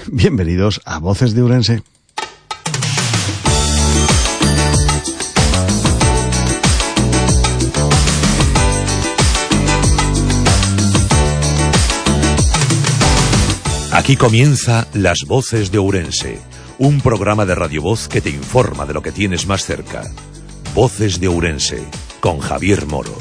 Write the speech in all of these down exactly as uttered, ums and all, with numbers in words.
Bienvenidos a Voces de Ourense. Aquí comienza Las Voces de Ourense, un programa de Radio Voz que te informa de lo que tienes más cerca. Voces de Ourense, con Javier Moro.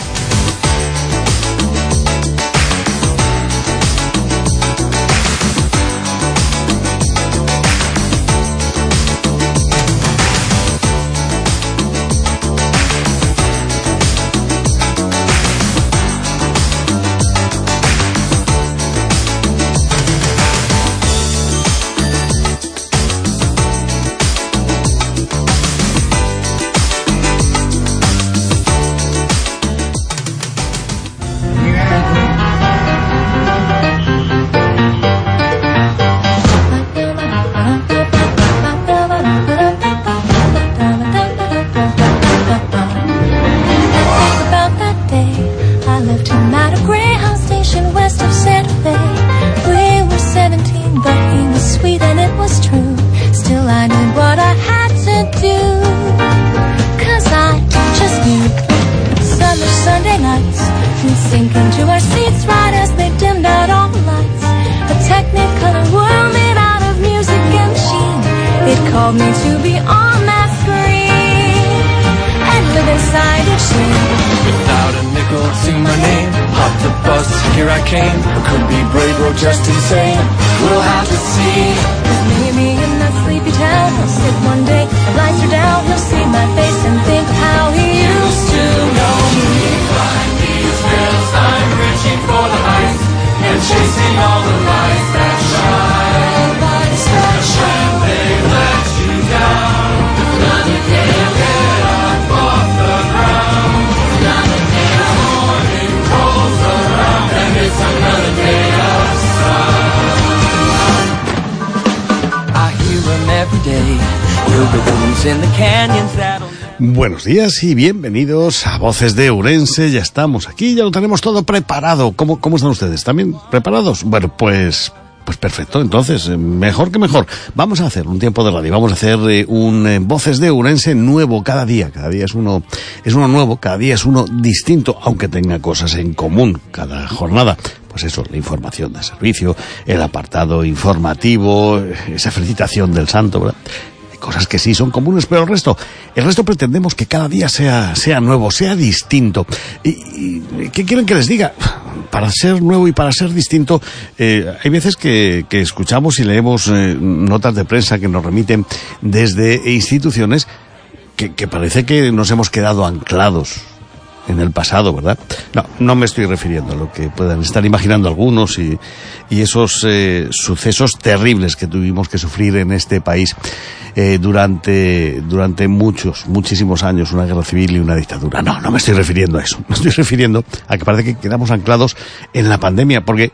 Buenos días y bienvenidos a Voces de Ourense. Ya estamos aquí, ya lo tenemos todo preparado. ¿Cómo, cómo están ustedes? ¿También preparados? Bueno, pues... Pues perfecto, entonces, mejor que mejor. Vamos a hacer un tiempo de radio, vamos a hacer eh, un eh, Voces de Ourense nuevo cada día. Cada día es uno, es uno nuevo, cada día es uno distinto, aunque tenga cosas en común cada jornada. Pues eso, la información de servicio, el apartado informativo, esa felicitación del santo, ¿verdad? Cosas que sí son comunes, pero el resto, el resto pretendemos que cada día sea, sea nuevo, sea distinto. ¿Y, y qué quieren que les diga? Para ser nuevo y para ser distinto, eh, hay veces que, que escuchamos y leemos eh, notas de prensa que nos remiten desde instituciones que, que parece que nos hemos quedado anclados en el pasado, ¿verdad? No, no me estoy refiriendo a lo que puedan estar imaginando algunos y, y esos eh, sucesos terribles que tuvimos que sufrir en este país eh, durante, durante muchos, muchísimos años, una guerra civil y una dictadura. No, no me estoy refiriendo a eso. Me estoy refiriendo a que parece que quedamos anclados en la pandemia, porque,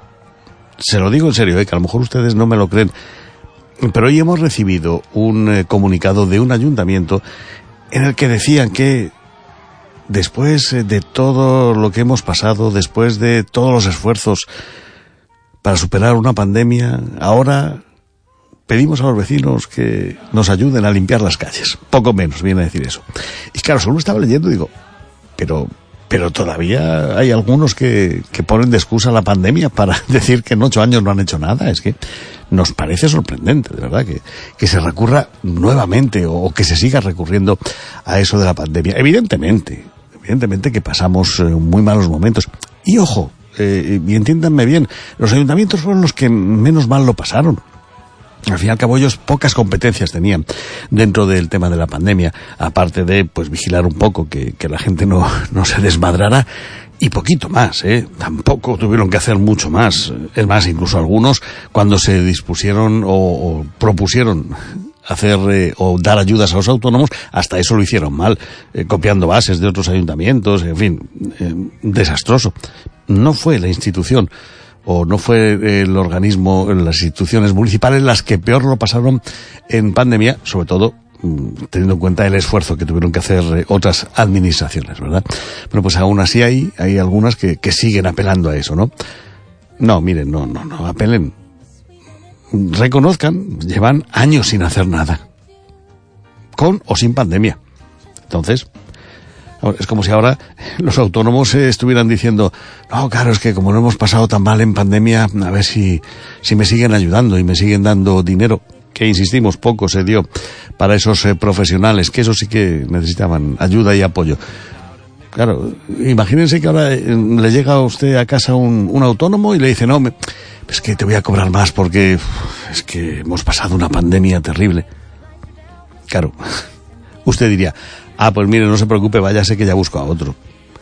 se lo digo en serio, eh, que a lo mejor ustedes no me lo creen, pero hoy hemos recibido un eh, comunicado de un ayuntamiento en el que decían que después de todo lo que hemos pasado, después de todos los esfuerzos para superar una pandemia, ahora pedimos a los vecinos que nos ayuden a limpiar las calles. Poco menos viene a decir eso. Y claro, solo estaba leyendo y digo, pero, pero todavía hay algunos que, que ponen de excusa la pandemia para decir que en ocho años no han hecho nada. Es que nos parece sorprendente, de verdad, que, que se recurra nuevamente o, o que se siga recurriendo a eso de la pandemia. Evidentemente, evidentemente que pasamos eh, muy malos momentos. Y ojo, eh, y entiéndanme bien, los ayuntamientos fueron los que menos mal lo pasaron. Al fin y al cabo ellos pocas competencias tenían dentro del tema de la pandemia, aparte de pues vigilar un poco que, que la gente no, no se desmadrara, y poquito más, ¿eh? Tampoco tuvieron que hacer mucho más. Es más, incluso algunos, cuando se dispusieron o, o propusieron hacer eh, o dar ayudas a los autónomos, hasta eso lo hicieron mal, eh, copiando bases de otros ayuntamientos, en fin, eh, desastroso. No fue la institución o no fue el organismo, las instituciones municipales las que peor lo pasaron en pandemia, sobre todo teniendo en cuenta el esfuerzo que tuvieron que hacer otras administraciones, ¿verdad? Bueno, pues aún así hay, hay algunas que, que siguen apelando a eso, ¿no? No, miren, no, no, no, apelen. reconozcan, llevan años sin hacer nada, con o sin pandemia. Entonces, es como si ahora los autónomos estuvieran diciendo, no, claro, es que como no hemos pasado tan mal en pandemia, a ver si, si me siguen ayudando y me siguen dando dinero, que insistimos, poco se dio para esos eh, profesionales, que eso sí que necesitaban ayuda y apoyo. Claro, imagínense que ahora eh, le llega a usted a casa un, un autónomo y le dice, no, me, es que te voy a cobrar más porque uf, es que hemos pasado una pandemia terrible. Claro, usted diría, ah, pues mire, no se preocupe, váyase que ya busco a otro.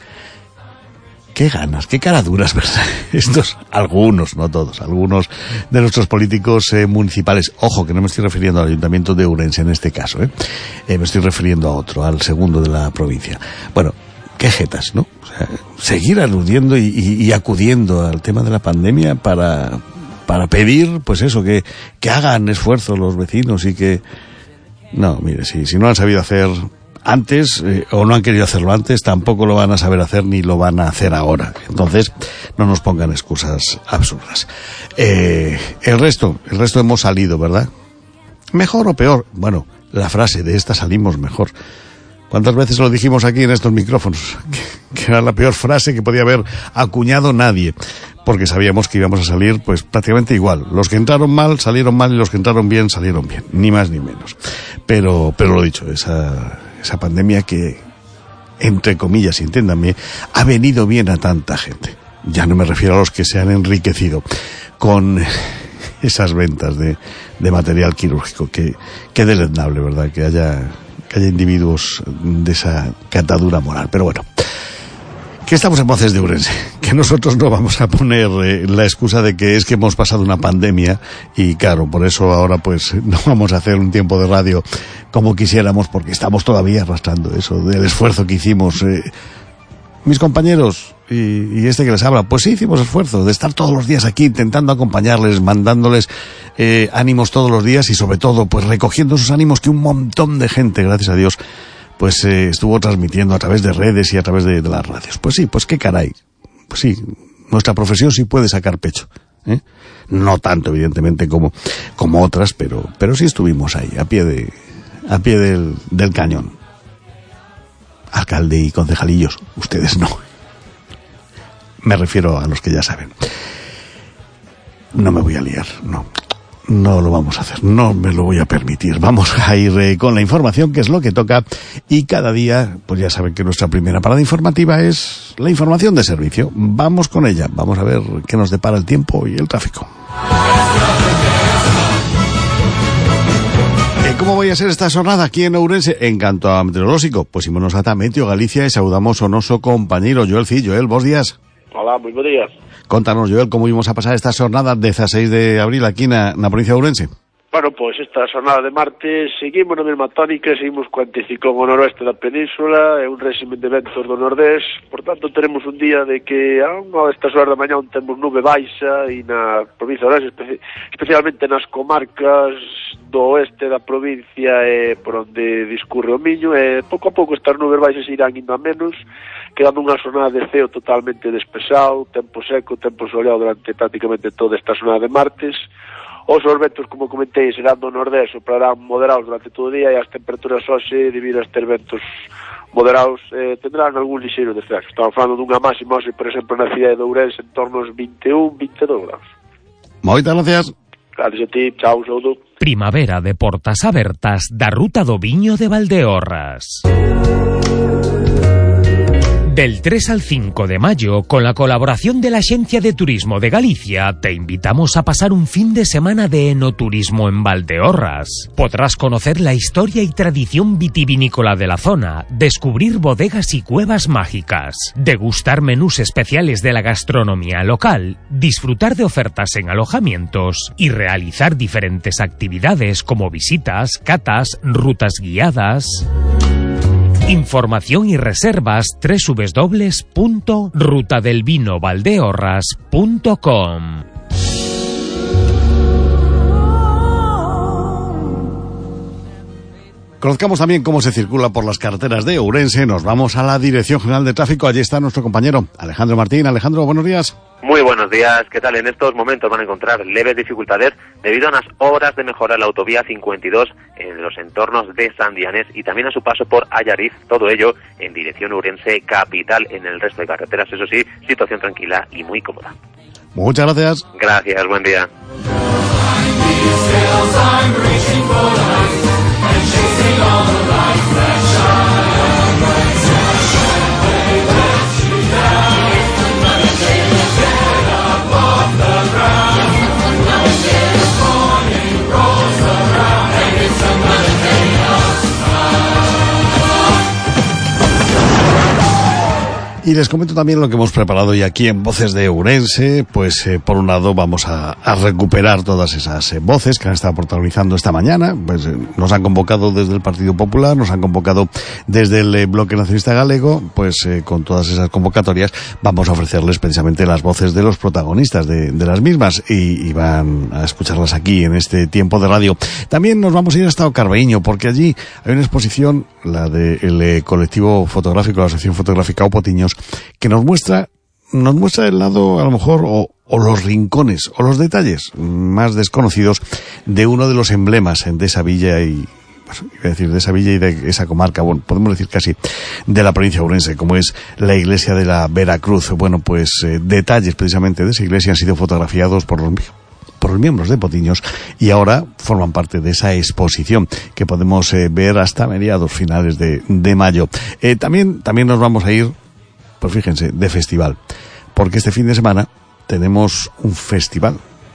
Qué ganas, qué caraduras, ¿verdad? Estos, algunos, no todos, algunos de nuestros políticos eh, municipales. Ojo, que no me estoy refiriendo al Ayuntamiento de Ourense en este caso, ¿eh? eh me estoy refiriendo a otro, al segundo de la provincia. Bueno, qué jetas, ¿no? O sea, seguir aludiendo y, y, y acudiendo al tema de la pandemia para, para pedir, pues eso, que, que hagan esfuerzo los vecinos y que... No, mire, si, si no han sabido hacer antes, eh, o no han querido hacerlo antes, tampoco lo van a saber hacer ni lo van a hacer ahora. Entonces, no nos pongan excusas absurdas. Eh, el resto, el resto hemos salido, ¿verdad? ¿Mejor o peor? Bueno, la frase de esta salimos mejor. ¿Cuántas veces lo dijimos aquí en estos micrófonos? Que, que era la peor frase que podía haber acuñado nadie. Porque sabíamos que íbamos a salir, pues, prácticamente igual. Los que entraron mal, salieron mal, y los que entraron bien, salieron bien. Ni más ni menos. Pero, pero lo dicho, esa, esa pandemia que, entre comillas, entiéndanme, ha venido bien a tanta gente. Ya no me refiero a los que se han enriquecido con esas ventas de, de material quirúrgico. Que, que deleznable, ¿verdad? Que haya, que haya individuos de esa catadura moral. Pero bueno, que estamos en Voces de Ourense, que nosotros no vamos a poner eh, la excusa de que es que hemos pasado una pandemia y claro, por eso ahora pues no vamos a hacer un tiempo de radio como quisiéramos porque estamos todavía arrastrando eso del esfuerzo que hicimos. Eh, mis compañeros y, y este que les habla, pues sí hicimos esfuerzo de estar todos los días aquí intentando acompañarles, mandándoles eh, ánimos todos los días y sobre todo pues recogiendo esos ánimos que un montón de gente, gracias a Dios, pues eh, estuvo transmitiendo a través de redes y a través de, de las radios. Pues sí, pues qué caray. Pues sí, nuestra profesión sí puede sacar pecho, ¿eh? No tanto, evidentemente, como, como otras, pero, pero sí estuvimos ahí, a pie de, a pie del, del cañón. Alcalde y concejalillos, ustedes no. Me refiero a los que ya saben. No me voy a liar, no. No lo vamos a hacer, no me lo voy a permitir. Vamos a ir eh, con la información, que es lo que toca, y cada día, pues ya saben que nuestra primera parada informativa es la información de servicio. Vamos con ella, vamos a ver qué nos depara el tiempo y el tráfico. Eh, ¿Cómo voy a ser esta jornada aquí en Ourense? En canto a meteorológico, pues ímonos ata Meteo Galicia e saudamos o noso compañero Joel Cid. Joel, bons días. Hola, moi bons días. Contanos, Joel, como íbamos a pasar esta jornada dieciséis de abril aquí na, na provincia de Ourense. Bueno, pois pues esta jornada de martes seguimos na mesma tónica, seguimos co anticiclón ao noroeste da península e un régimen de ventos do nordés, por tanto teremos un día de que a unha destas horas da mañá temos nube baixa e na provincia de Ourense, espe especialmente nas comarcas do oeste da provincia e por onde discurre o Miño, e pouco a pouco estas nubes baixas irán indo a menos, quedando unha jornada de ceo totalmente despexado, tempo seco, tempo soleado durante prácticamente toda esta jornada de martes. Os ventos, como comentei, serán do nordés, soprarán moderados durante todo o día e as temperaturas hoxe, debido a estes ventos moderados, eh, tendrán algún lixeiro descenso. Estamos falando dunha máxima hoxe, por exemplo, na cidade de Ourense, en torno aos vinte e un, vinte e dous graus. Moitas gracias. Gracias a ti, chao, saúdo. Primavera de portas abertas da Ruta do Viño de Valdeorras. Del tres al cinco de mayo, con la colaboración de la Agencia de Turismo de Galicia, te invitamos a pasar un fin de semana de enoturismo en Valdeorras. Podrás conocer la historia y tradición vitivinícola de la zona, descubrir bodegas y cuevas mágicas, degustar menús especiales de la gastronomía local, disfrutar de ofertas en alojamientos y realizar diferentes actividades como visitas, catas, rutas guiadas. Información y reservas doble u doble u doble u punto ruta del vino valdeorras punto com. Conozcamos también cómo se circula por las carreteras de Ourense. Nos vamos a la Dirección General de Tráfico. Allí está nuestro compañero Alejandro Martín. Alejandro, buenos días. Muy buenos días. ¿Qué tal? En estos momentos van a encontrar leves dificultades debido a unas obras de mejora en la autovía cincuenta y dos en los entornos de San Dianés y también a su paso por Allariz. Todo ello en dirección Ourense capital. En el resto de carreteras, eso sí, situación tranquila y muy cómoda. Muchas gracias. Gracias, buen día. Y les comento también lo que hemos preparado hoy aquí en Voces de Ourense. Pues eh, por un lado vamos a, a recuperar todas esas eh, voces que han estado protagonizando esta mañana. Pues eh, nos han convocado desde el Partido Popular, nos han convocado desde el eh, Bloque Nacionalista Galego. Pues eh, con todas esas convocatorias vamos a ofrecerles precisamente las voces de los protagonistas de, de las mismas y, y van a escucharlas aquí en este tiempo de radio. También nos vamos a ir hasta Ocarbeíño, porque allí hay una exposición, la del eh, colectivo fotográfico, la Asociación Fotográfica Opotiños, que nos muestra, nos muestra el lado, a lo mejor, o, o los rincones, o los detalles más desconocidos de uno de los emblemas de esa villa y, pues, iba a decir, de esa villa y de esa comarca, bueno, podemos decir casi de la provincia de Ourense, como es la iglesia de la Veracruz. Bueno, pues eh, detalles precisamente de esa iglesia han sido fotografiados por los por los miembros de Opotiños y ahora forman parte de esa exposición que podemos eh, ver hasta mediados finales de, de mayo. Eh, también, también nos vamos a ir, pues fíjense, de festival, porque este fin de semana tenemos un festival,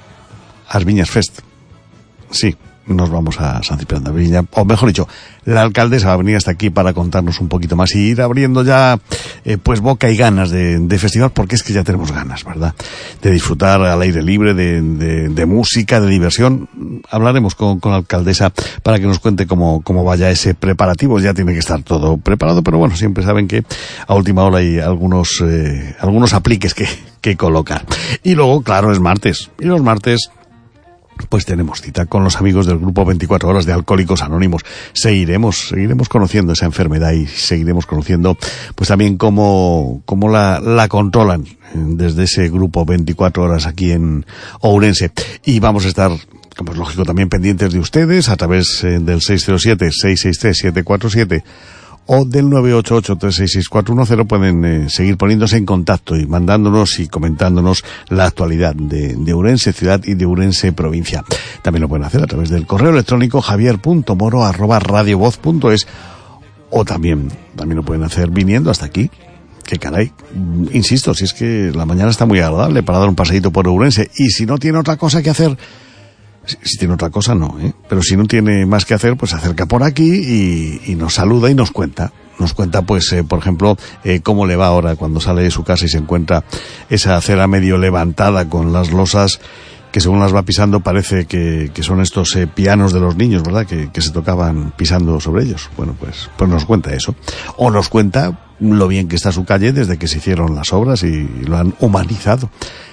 As Viñas Fest. Sí, nos vamos a San Ciprián de Viña, o mejor dicho, la alcaldesa va a venir hasta aquí para contarnos un poquito más y ir abriendo ya eh, pues boca y ganas de, de festival, porque es que ya tenemos ganas, ¿verdad?, de disfrutar al aire libre, de, de, de música, de diversión. Hablaremos con, con la alcaldesa para que nos cuente cómo, cómo vaya ese preparativo. Ya tiene que estar todo preparado, pero bueno, siempre saben que a última hora hay algunos eh, algunos apliques que, que colocar. Y luego, claro, es martes, y los martes pues tenemos cita con los amigos del grupo veinticuatro horas de Alcohólicos Anónimos. Seguiremos, seguiremos conociendo esa enfermedad y seguiremos conociendo pues también cómo, cómo la, la controlan desde ese grupo veinticuatro horas aquí en Ourense. Y vamos a estar, como es lógico, también pendientes de ustedes a través eh, del seis cero siete, seis seis tres, siete cuatro siete o del nueve ocho ocho, tres seis seis, cuatro uno cero. Pueden eh, seguir poniéndose en contacto y mandándonos y comentándonos la actualidad de, de Ourense ciudad y de Ourense provincia. También lo pueden hacer a través del correo electrónico javier punto moro arroba radiovoz punto es, o también, también lo pueden hacer viniendo hasta aquí. Que caray, insisto, si es que la mañana está muy agradable para dar un paseíto por Ourense, y si no tiene otra cosa que hacer, Si, si tiene otra cosa, no, ¿eh? Pero si no tiene más que hacer, pues se acerca por aquí y, y nos saluda y nos cuenta. Nos cuenta, pues, eh, por ejemplo, eh, cómo le va ahora cuando sale de su casa y se encuentra esa acera medio levantada con las losas que según las va pisando parece que, que son estos eh, pianos de los niños, ¿verdad?, que, que se tocaban pisando sobre ellos. Bueno, pues, pues nos cuenta eso. O nos cuenta lo bien que está su calle desde que se hicieron las obras y lo han humanizado.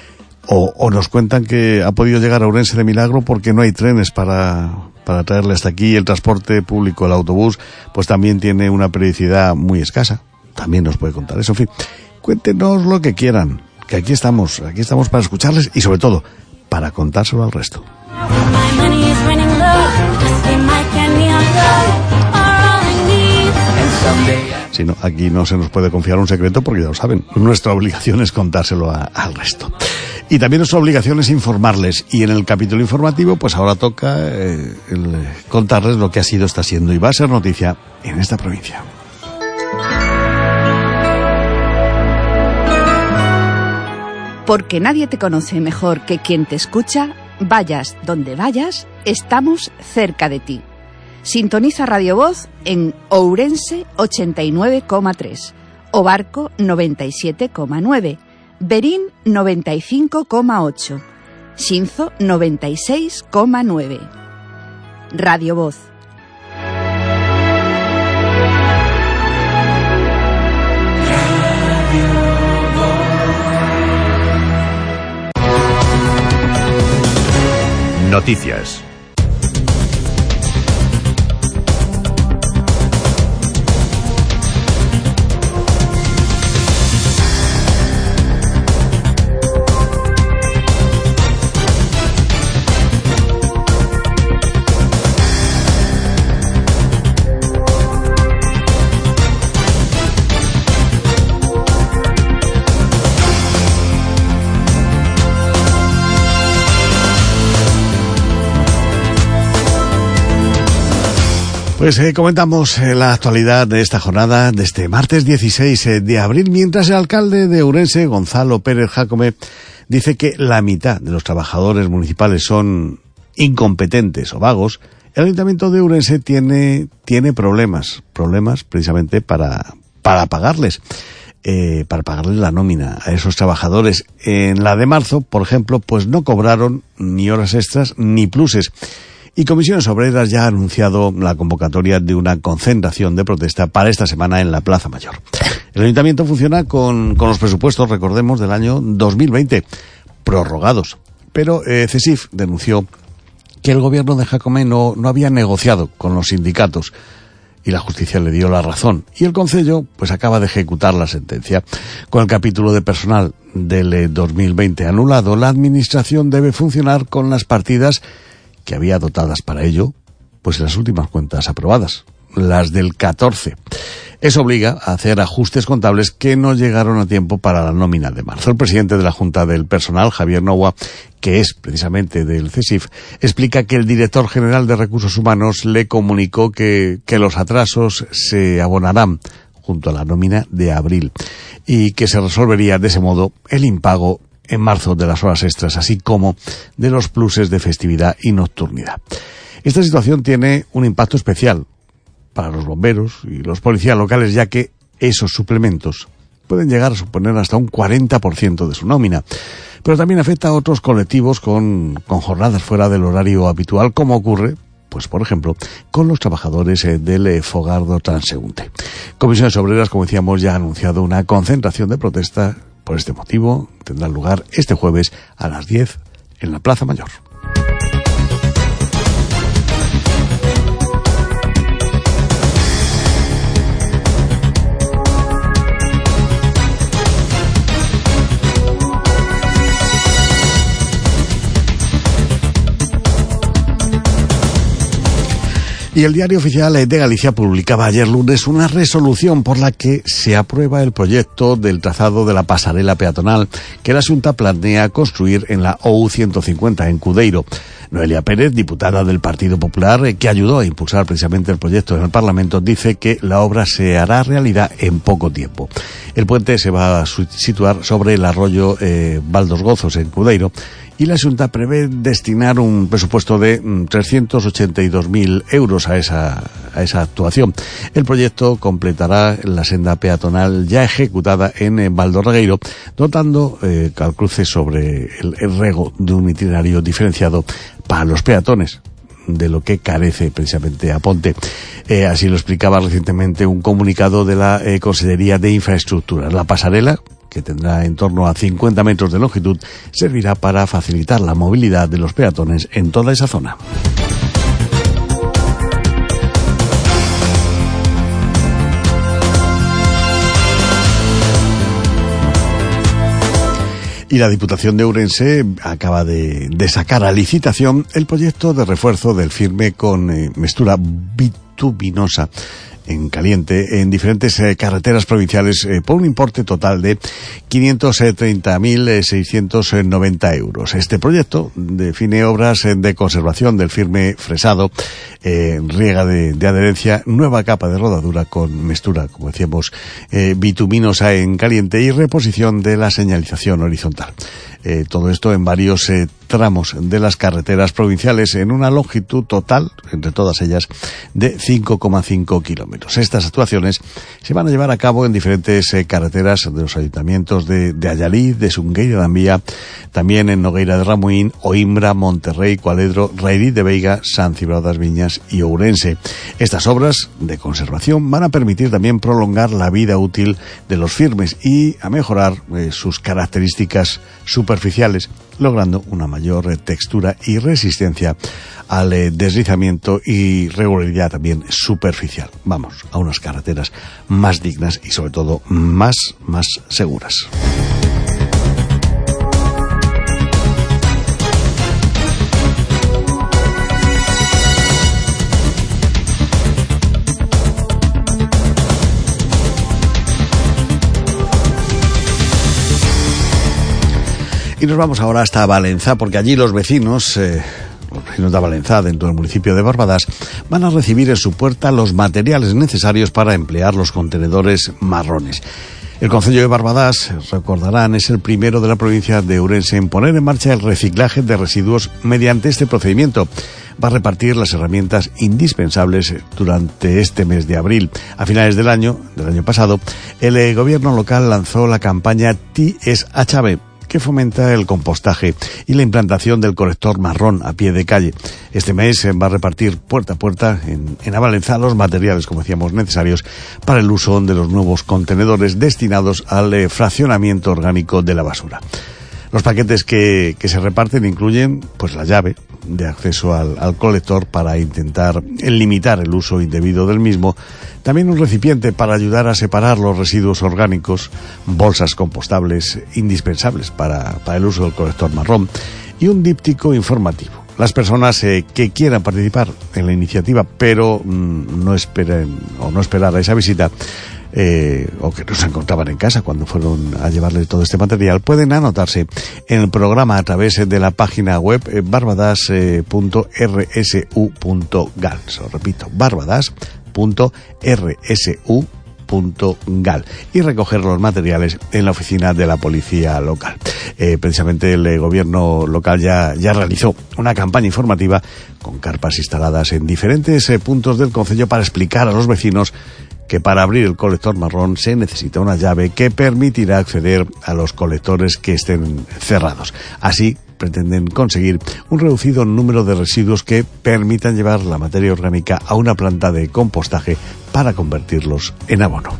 O, o nos cuentan que ha podido llegar a Ourense de milagro porque no hay trenes para, para traerle hasta aquí. El transporte público, el autobús, pues también tiene una periodicidad muy escasa. También nos puede contar eso. En fin, cuéntenos lo que quieran, que aquí estamos, aquí estamos para escucharles y sobre todo para contárselo al resto. Si no, aquí no se nos puede confiar un secreto porque ya lo saben, nuestra obligación es contárselo a, al resto. Y también nuestra obligación es informarles. Y en el capítulo informativo, pues ahora toca eh, el, eh, contarles lo que ha sido, está siendo y va a ser noticia en esta provincia. Porque nadie te conoce mejor que quien te escucha, vayas donde vayas, estamos cerca de ti. Sintoniza Radio Voz en Ourense ochenta y nueve coma tres, Obarco noventa y siete coma nueve, Berín noventa y cinco coma ocho, Xinzo noventa y seis coma nueve. Radio Voz. Noticias. Pues eh, comentamos eh, la actualidad de esta jornada de este martes dieciséis de abril, mientras el alcalde de Ourense, Gonzalo Pérez Jácome, dice que la mitad de los trabajadores municipales son incompetentes o vagos. El Ayuntamiento de Ourense tiene, tiene problemas, problemas precisamente para, para pagarles, eh, para pagarles la nómina a esos trabajadores. En la de marzo, por ejemplo, pues no cobraron ni horas extras ni pluses. Y Comisiones Obreras ya ha anunciado la convocatoria de una concentración de protesta para esta semana en la Plaza Mayor. El Ayuntamiento funciona con, con los presupuestos, recordemos, del año dos mil veinte, prorrogados. Pero eh, CESIF denunció que el gobierno de Jácome no, no había negociado con los sindicatos y la justicia le dio la razón. Y el Concello pues acaba de ejecutar la sentencia. Con el capítulo de personal del eh, dos mil veinte anulado, la Administración debe funcionar con las partidas que había dotadas para ello, pues en las últimas cuentas aprobadas, las del catorce. Eso obliga a hacer ajustes contables que no llegaron a tiempo para la nómina de marzo. El presidente de la Junta del Personal, Javier Novoa, que es precisamente del CESIF, explica que el director general de Recursos Humanos le comunicó que, que los atrasos se abonarán junto a la nómina de abril y que se resolvería de ese modo el impago en marzo de las horas extras, así como de los pluses de festividad y nocturnidad. Esta situación tiene un impacto especial para los bomberos y los policías locales, ya que esos suplementos pueden llegar a suponer hasta un cuarenta por ciento de su nómina. Pero también afecta a otros colectivos con, con jornadas fuera del horario habitual, como ocurre, pues por ejemplo, con los trabajadores eh, del eh, Fogardo Transeúnte. Comisiones Obreras, como decíamos, ya ha anunciado una concentración de protesta. Por este motivo, tendrá lugar este jueves a las diez en la Plaza Mayor. Y el Diario Oficial de Galicia publicaba ayer lunes una resolución por la que se aprueba el proyecto del trazado de la pasarela peatonal que la Xunta planea construir en la O U ciento cincuenta en Cudeiro. Noelia Pérez, diputada del Partido Popular, que ayudó a impulsar precisamente el proyecto en el Parlamento, dice que la obra se hará realidad en poco tiempo. El puente se va a situar sobre el arroyo eh, Val dos Gozos en Cudeiro, y la Xunta prevé destinar un presupuesto de trescientos ochenta y dos mil euros a esa, a esa actuación. El proyecto completará la senda peatonal ya ejecutada en Val do Regueiro, dotando eh, al cruce sobre el, el rego de un itinerario diferenciado para los peatones, de lo que carece precisamente Aponte. Eh, así lo explicaba recientemente un comunicado de la eh, Consellería de Infraestructuras. La pasarela, que tendrá en torno a cincuenta metros de longitud, servirá para facilitar la movilidad de los peatones en toda esa zona. Y la Diputación de Ourense acaba de, de sacar a licitación el proyecto de refuerzo del firme con eh, mezcla bituminosa en caliente en diferentes eh, carreteras provinciales eh, por un importe total de quinientos treinta mil seiscientos noventa euros. Este proyecto define obras eh, de conservación del firme fresado, eh, riega de, de adherencia, nueva capa de rodadura con mezcla, como decíamos, eh, bituminosa en caliente y reposición de la señalización horizontal. Eh, todo esto en varios eh, tramos de las carreteras provinciales en una longitud total, entre todas ellas, de cinco coma cinco kilómetros. Estas actuaciones se van a llevar a cabo en diferentes eh, carreteras de los ayuntamientos de, de Ayalí, de Sungueira de Ambía, también en Nogueira de Ramuín, Oimbra, Monterrey, Cualedro, Rairí de Veiga, San Cibrao das Viñas y Ourense. Estas obras de conservación van a permitir también prolongar la vida útil de los firmes y a mejorar eh, sus características superficiales, logrando una mayor eh, textura y resistencia al eh, deslizamiento y regularidad también superficial. Vamos a unas carreteras más dignas y sobre todo más, más seguras. Y nos vamos ahora hasta Valencia, porque allí los vecinos, eh, los vecinos de Avalenzá, dentro del municipio de Barbadas, van a recibir en su puerta los materiales necesarios para emplear los contenedores marrones. El concello de Barbadas, recordarán, es el primero de la provincia de Ourense en poner en marcha el reciclaje de residuos mediante este procedimiento. Va a repartir las herramientas indispensables durante este mes de abril. A finales del año, del año pasado, el gobierno local lanzó la campaña Ti es H B, que fomenta el compostaje y la implantación del colector marrón a pie de calle. Este mes va a repartir puerta a puerta en, en Avalenzá los materiales, como decíamos, necesarios para el uso de los nuevos contenedores destinados al eh, fraccionamiento orgánico de la basura. Los paquetes que, que se reparten incluyen pues la llave de acceso al, al colector para intentar limitar el uso indebido del mismo, también un recipiente para ayudar a separar los residuos orgánicos, bolsas compostables indispensables para, para el uso del colector marrón y un díptico informativo. Las personas eh, que quieran participar en la iniciativa pero mmm, no esperen o no esperar a esa visita, Eh, o que no se encontraban en casa cuando fueron a llevarle todo este material, pueden anotarse en el programa a través de la página web eh, barbadas punto r s u punto gal. Os repito, barbadas punto r s u punto gal y recoger los materiales en la oficina de la policía local. Eh, precisamente el eh, gobierno local ya, ya realizó una campaña informativa con carpas instaladas en diferentes eh, puntos del concello para explicar a los vecinos que para abrir el colector marrón se necesita una llave que permitirá acceder a los colectores que estén cerrados. Así pretenden conseguir un reducido número de residuos que permitan llevar la materia orgánica a una planta de compostaje para convertirlos en abono.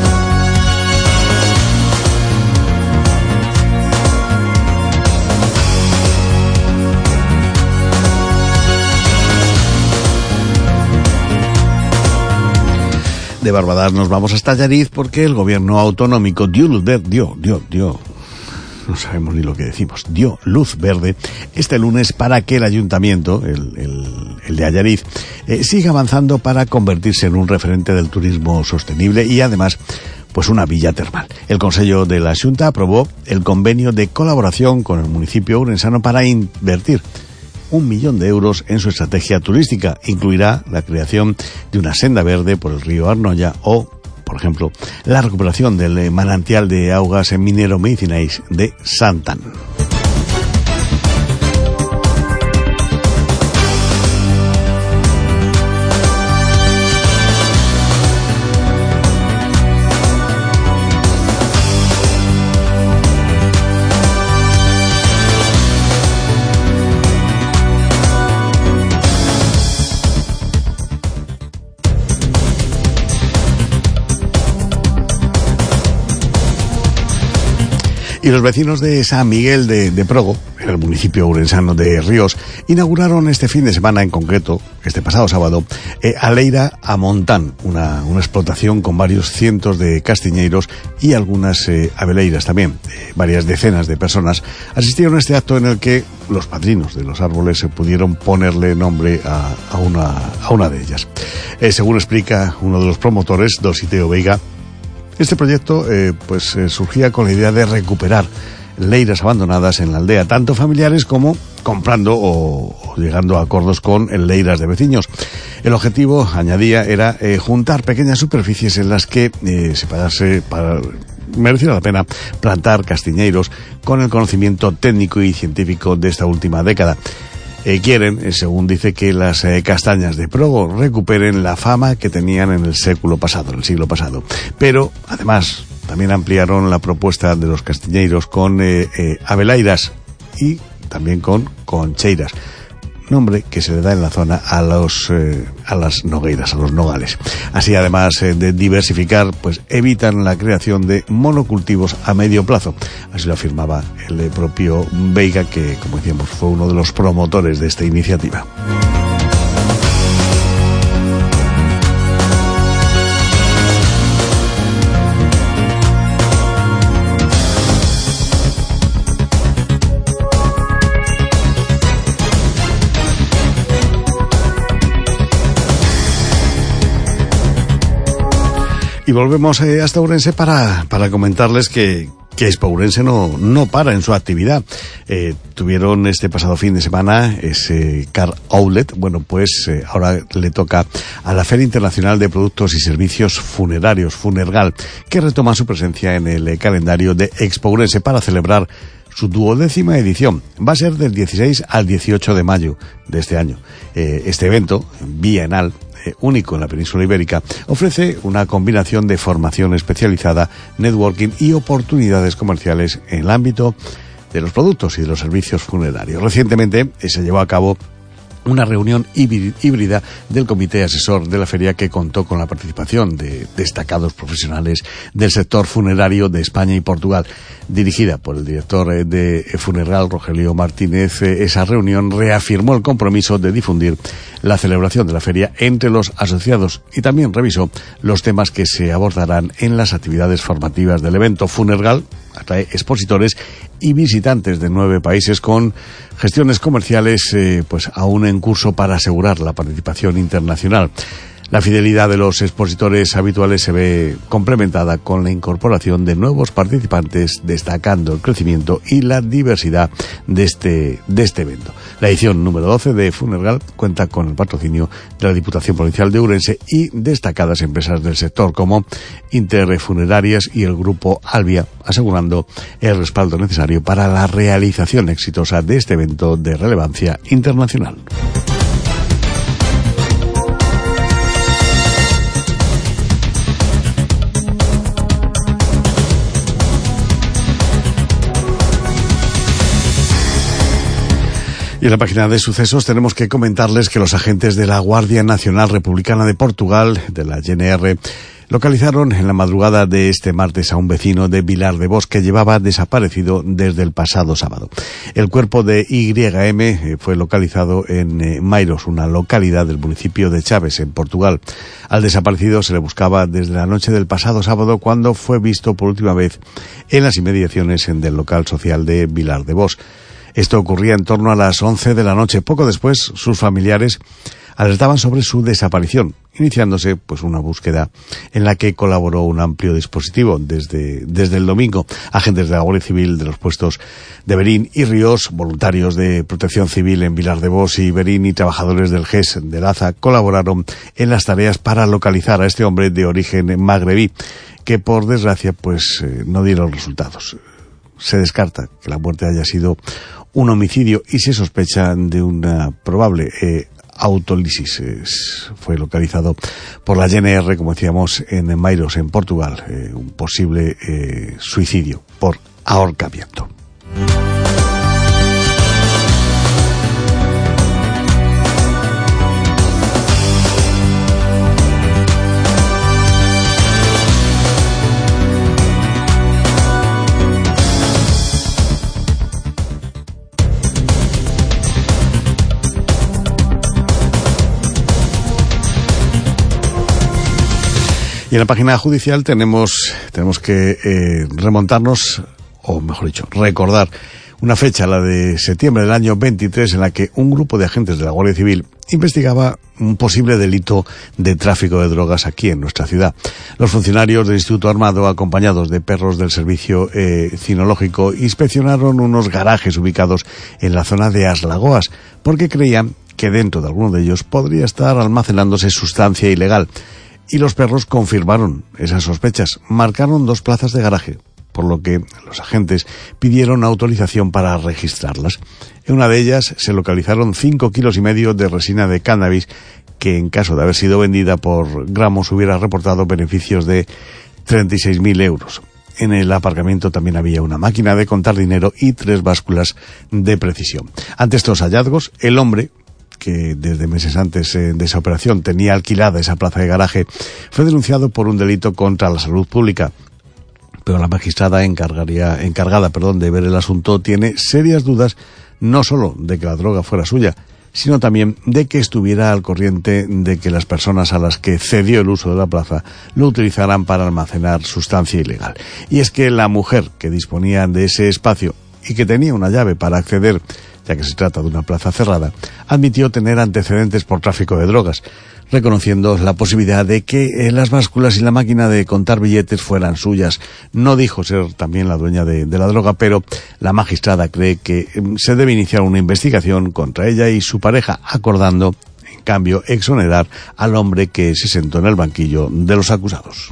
De Barbadas nos vamos hasta Allariz porque el gobierno autonómico dio luz verde, dio, dio, dio, no sabemos ni lo que decimos, dio luz verde este lunes para que el ayuntamiento, el, el, el de Allariz, eh, siga avanzando para convertirse en un referente del turismo sostenible y además pues una villa termal. El Consello de la Xunta aprobó el convenio de colaboración con el municipio ourensano para invertir un millón de euros en su estrategia turística. Incluirá la creación de una senda verde por el río Arnoia o, por ejemplo, la recuperación del manantial de augas en minero medicinais de Santán. Y los vecinos de San Miguel de, de Progo, en el municipio ourensano de Ríos, inauguraron este fin de semana en concreto, este pasado sábado, eh, Aleira a Montán, una, una explotación con varios cientos de castiñeiros y algunas eh, abeleiras también. Eh, varias decenas de personas asistieron a este acto en el que los padrinos de los árboles eh, pudieron ponerle nombre a, a, una, a una de ellas. Eh, según explica uno de los promotores, Dositeo Veiga, este proyecto eh, pues eh, surgía con la idea de recuperar leiras abandonadas en la aldea, tanto familiares como comprando o, o llegando a acuerdos con leiras de vecinos. El objetivo, añadía, era eh, juntar pequeñas superficies en las que eh, se pagase para mereciera la pena plantar castiñeiros con el conocimiento técnico y científico de esta última década. Eh, quieren, eh, según dice, que las eh, castañas de Progo recuperen la fama que tenían en el século pasado, en el siglo pasado. Pero, además, también ampliaron la propuesta de los castiñeiros con eh, eh, abelairas y también con concheiras, nombre que se le da en la zona a los eh, a las nogueiras, a los nogales. Así, además eh, de diversificar, pues evitan la creación de monocultivos a medio plazo. Así lo afirmaba el eh, propio Veiga, que, como decíamos, fue uno de los promotores de esta iniciativa. Y volvemos eh, hasta Ourense para, para comentarles que, que Expo Ourense no, no para en su actividad. Eh, tuvieron este pasado fin de semana ese Car Outlet. Bueno, pues eh, ahora le toca a la Feria Internacional de Productos y Servicios Funerarios, Funergal, que retoma su presencia en el eh, calendario de Expo Ourense para celebrar su duodécima edición. Va a ser del dieciséis al dieciocho de mayo de este año. Eh, este evento, bienal, único en la península ibérica, ofrece una combinación de formación especializada, networking y oportunidades comerciales en el ámbito de los productos y de los servicios funerarios. Recientemente se llevó a cabo una reunión híbrida del comité asesor de la feria, que contó con la participación de destacados profesionales del sector funerario de España y Portugal. Dirigida por el director de Funergal, Rogelio Martínez, esa reunión reafirmó el compromiso de difundir la celebración de la feria entre los asociados y también revisó los temas que se abordarán en las actividades formativas del evento. Funergal atrae expositores y visitantes de nueve países con gestiones comerciales eh, pues aún en curso para asegurar la participación internacional. La fidelidad de los expositores habituales se ve complementada con la incorporación de nuevos participantes, destacando el crecimiento y la diversidad de este, de este evento. La edición número doce de Funergal cuenta con el patrocinio de la Diputación Provincial de Ourense y destacadas empresas del sector como Interfunerarias y el Grupo Albia, asegurando el respaldo necesario para la realización exitosa de este evento de relevancia internacional. Y en la página de sucesos tenemos que comentarles que los agentes de la Guardia Nacional Republicana de Portugal, de la G N R, localizaron en la madrugada de este martes a un vecino de Vilar de Bos que llevaba desaparecido desde el pasado sábado. El cuerpo de Y M fue localizado en eh, Mairos, una localidad del municipio de Chaves, en Portugal. Al desaparecido se le buscaba desde la noche del pasado sábado, cuando fue visto por última vez en las inmediaciones del local social de Vilar de Bos. Esto ocurría en torno a las once de la noche. Poco después, sus familiares alertaban sobre su desaparición, iniciándose pues una búsqueda en la que colaboró un amplio dispositivo desde, desde el domingo. Agentes de la Guardia Civil de los puestos de Berín y Ríos, voluntarios de Protección Civil en Vilar de Bos y Berín y trabajadores del G E S de Laza colaboraron en las tareas para localizar a este hombre de origen magrebí, que por desgracia pues eh, no dieron resultados. Se descarta que la muerte haya sido un homicidio y se sospecha de una probable eh, autólisis. Eh, fue localizado por la G N R, como decíamos, en Mairos, en Portugal, eh, un posible eh, suicidio por ahorcamiento. Y en la página judicial tenemos, tenemos que eh, remontarnos, o mejor dicho, recordar una fecha, la de septiembre del año veintitrés, en la que un grupo de agentes de la Guardia Civil investigaba un posible delito de tráfico de drogas aquí en nuestra ciudad. Los funcionarios del Instituto Armado, acompañados de perros del servicio eh, cinológico, inspeccionaron unos garajes ubicados en la zona de Aslagoas, porque creían que dentro de alguno de ellos podría estar almacenándose sustancia ilegal. Y los perros confirmaron esas sospechas. Marcaron dos plazas de garaje, por lo que los agentes pidieron autorización para registrarlas. En una de ellas se localizaron cinco kilos y medio de resina de cannabis, que en caso de haber sido vendida por gramos hubiera reportado beneficios de treinta y seis mil euros. En el aparcamiento también había una máquina de contar dinero y tres básculas de precisión. Ante estos hallazgos, el hombre, que desde meses antes eh, de esa operación tenía alquilada esa plaza de garaje, fue denunciado por un delito contra la salud pública. Pero la magistrada encargaría, encargada perdón, de ver el asunto tiene serias dudas, no solo de que la droga fuera suya, sino también de que estuviera al corriente de que las personas a las que cedió el uso de la plaza lo utilizaran para almacenar sustancia ilegal. Y es que la mujer que disponía de ese espacio y que tenía una llave para acceder, ya que se trata de una plaza cerrada, admitió tener antecedentes por tráfico de drogas. reconociendo la posibilidad de que eh, las básculas y la máquina de contar billetes fueran suyas. No dijo ser también la dueña de, de la droga, pero la magistrada cree que eh, se debe iniciar una investigación contra ella y su pareja, acordando, en cambio, exonerar al hombre que se sentó en el banquillo de los acusados.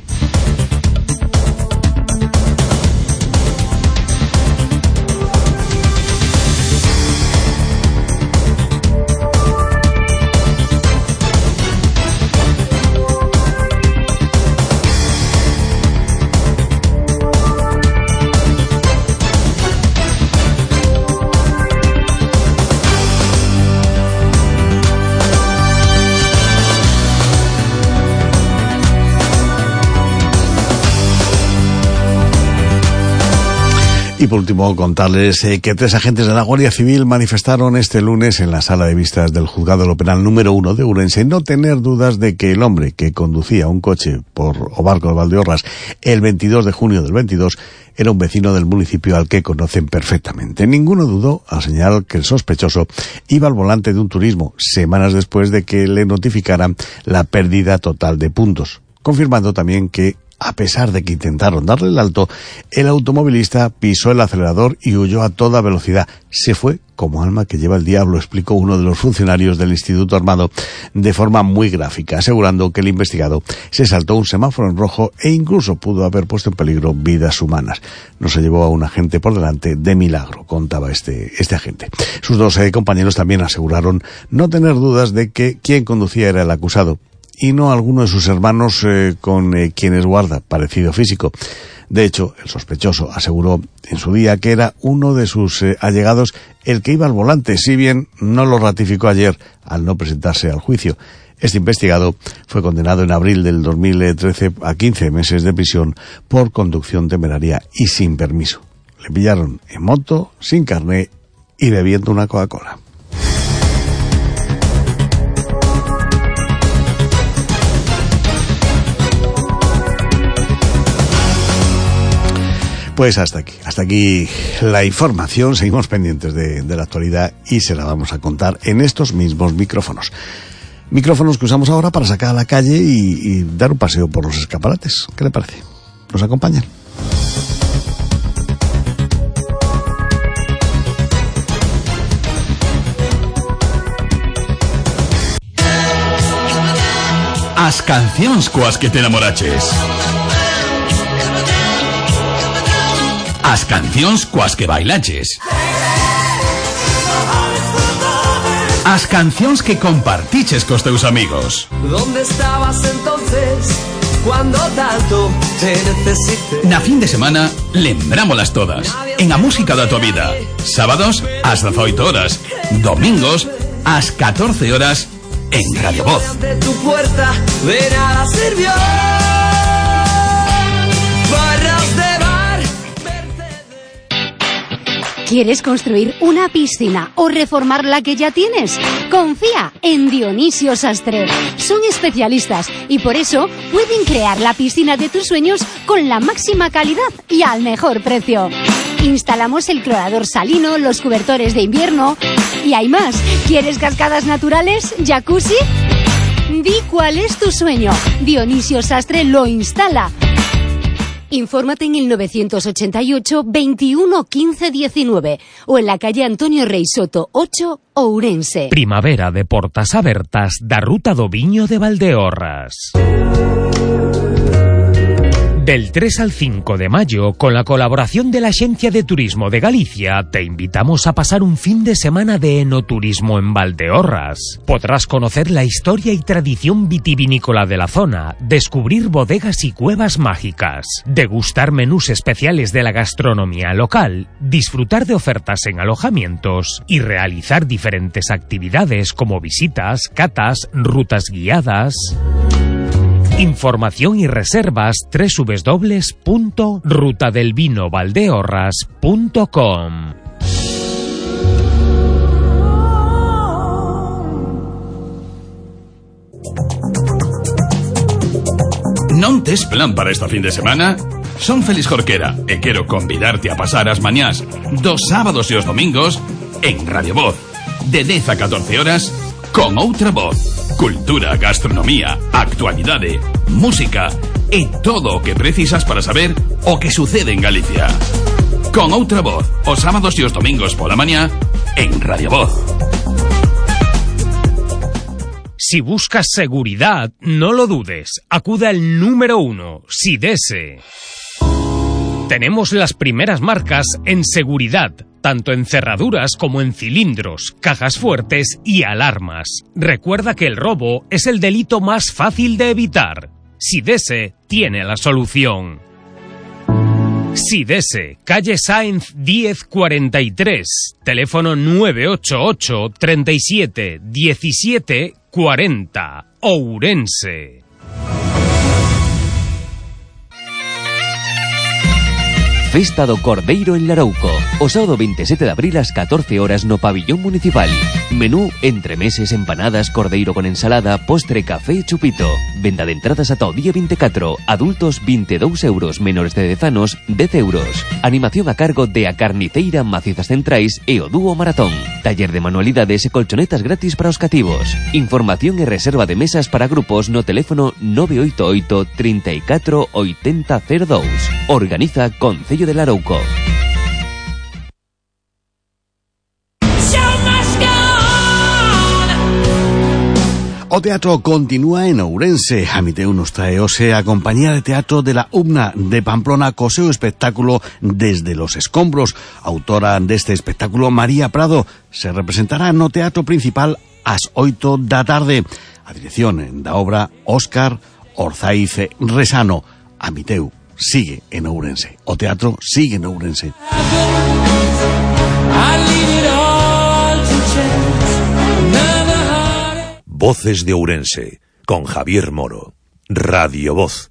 Y por último, contarles eh, que tres agentes de la Guardia Civil manifestaron este lunes en la sala de vistas del Juzgado de lo Penal número uno de Ourense no tener dudas de que el hombre que conducía un coche por Obarcos de Valdeorras el veintidós de junio del veintidós era un vecino del municipio al que conocen perfectamente. Ninguno dudó al señalar que el sospechoso iba al volante de un turismo semanas después de que le notificaran la pérdida total de puntos, confirmando también que, a pesar de que intentaron darle el alto, el automovilista pisó el acelerador y huyó a toda velocidad. Se fue como alma que lleva el diablo, explicó uno de los funcionarios del Instituto Armado de forma muy gráfica, asegurando que el investigado se saltó un semáforo en rojo e incluso pudo haber puesto en peligro vidas humanas. No se llevó a un agente por delante de milagro, contaba este, este agente. Sus dos eh, compañeros también aseguraron no tener dudas de que quien conducía era el acusado, y no alguno de sus hermanos eh, con eh, quienes guarda parecido físico. De hecho, el sospechoso aseguró en su día que era uno de sus eh, allegados el que iba al volante, si bien no lo ratificó ayer al no presentarse al juicio. Este investigado fue condenado en abril del dos mil trece a quince meses de prisión por conducción temeraria y sin permiso. Le pillaron en moto, sin carné y bebiendo una Coca-Cola. Pues hasta aquí, hasta aquí la información. Seguimos pendientes de, de la actualidad y se la vamos a contar en estos mismos micrófonos. Micrófonos que usamos ahora para sacar a la calle y, y dar un paseo por los escaparates. ¿Qué le parece? ¿Nos acompañan? As cancións coas que te enamoraches. As cancións coas que bailaches. As cancións que compartiches cos teus amigos. ¿Dónde estabas entonces cuando tanto te necesité? Na fin de semana, lembrámolas todas. En a música da tua vida. Sábados, ás dezoito horas. Domingos, ás catorce horas, en Radio Voz. De tu puerta de nada sirvió. Barras de bar, ¿Quieres construir una piscina o reformar la que ya tienes? Confía en Dionisio Sastre. Son especialistas y por eso pueden crear la piscina de tus sueños con la máxima calidad y al mejor precio. Instalamos el clorador salino, los cobertores de invierno y hay más. ¿Quieres cascadas naturales? ¿Jacuzzi? Di cuál es tu sueño. Dionisio Sastre lo instala. Infórmate en el novecientos ochenta y ocho, veintiuno, quince, diecinueve o en la calle Antonio Rey Soto ocho, Ourense. Primavera de portas abertas da Ruta do Viño de Valdeorras. Del tres al cinco de mayo, con la colaboración de la Agencia de Turismo de Galicia, te invitamos a pasar un fin de semana de enoturismo en Valdeorras. Podrás conocer la historia y tradición vitivinícola de la zona, descubrir bodegas y cuevas mágicas, degustar menús especiales de la gastronomía local, disfrutar de ofertas en alojamientos y realizar diferentes actividades como visitas, catas, rutas guiadas. Información y reservas doble u doble u doble u punto ruta del vino valdeorras punto com. Non tes plan para esta fin de semana? Son Félix Jorquera e quero convidarte a pasar as mañás dos sábados e os domingos en Radio Voz, de dez a catorce horas, con outra voz. cultura, gastronomía, actualidade, música e todo o que precisas para saber o que sucede en Galicia. Con outra voz, os sábados e os domingos pola mañá en Radio Voz. Si buscas seguridad, no lo dudes. Acuda al número uno, Sidese. Tenemos las primeras marcas en seguridad, tanto en cerraduras como en cilindros, cajas fuertes y alarmas. Recuerda que el robo es el delito más fácil de evitar. Sidese tiene la solución. Sidese, calle Sáenz diez cuarenta y tres, teléfono nueve ocho ocho, treinta y siete, diecisiete, cuarenta, Ourense. Festa do Cordeiro en Larouco. O sábado veintisiete de abril ás catorce horas no pabillón municipal. Menú, entremeses, empanadas, cordeiro con ensalada, postre, café e chupito. Venda de entradas ata o día veinticuatro. Adultos veinte e dous euros, menores de dez anos dez euros. Animación a cargo de A Carniceira, Macizas Centrais e o Dúo Maratón. Taller de manualidades e colchonetas gratis para os cativos. Información e reserva de mesas para grupos no teléfono nove oito oito, trinta e catro, oitenta cero dous. Organiza Concello de Larouco. O teatro continúa en Ourense. Amiteu nos trae hoxe a compañía de teatro de la U M N A de Pamplona co seu espectáculo Desde los escombros. Autora deste espectáculo, María Prado, se representará no teatro principal ás oito da tarde. A dirección da obra, Óscar Orzaiz Resano. Amiteu sigue en Ourense. O teatro sigue en Ourense. Voces de Ourense, con Javier Moro. Radio Voz.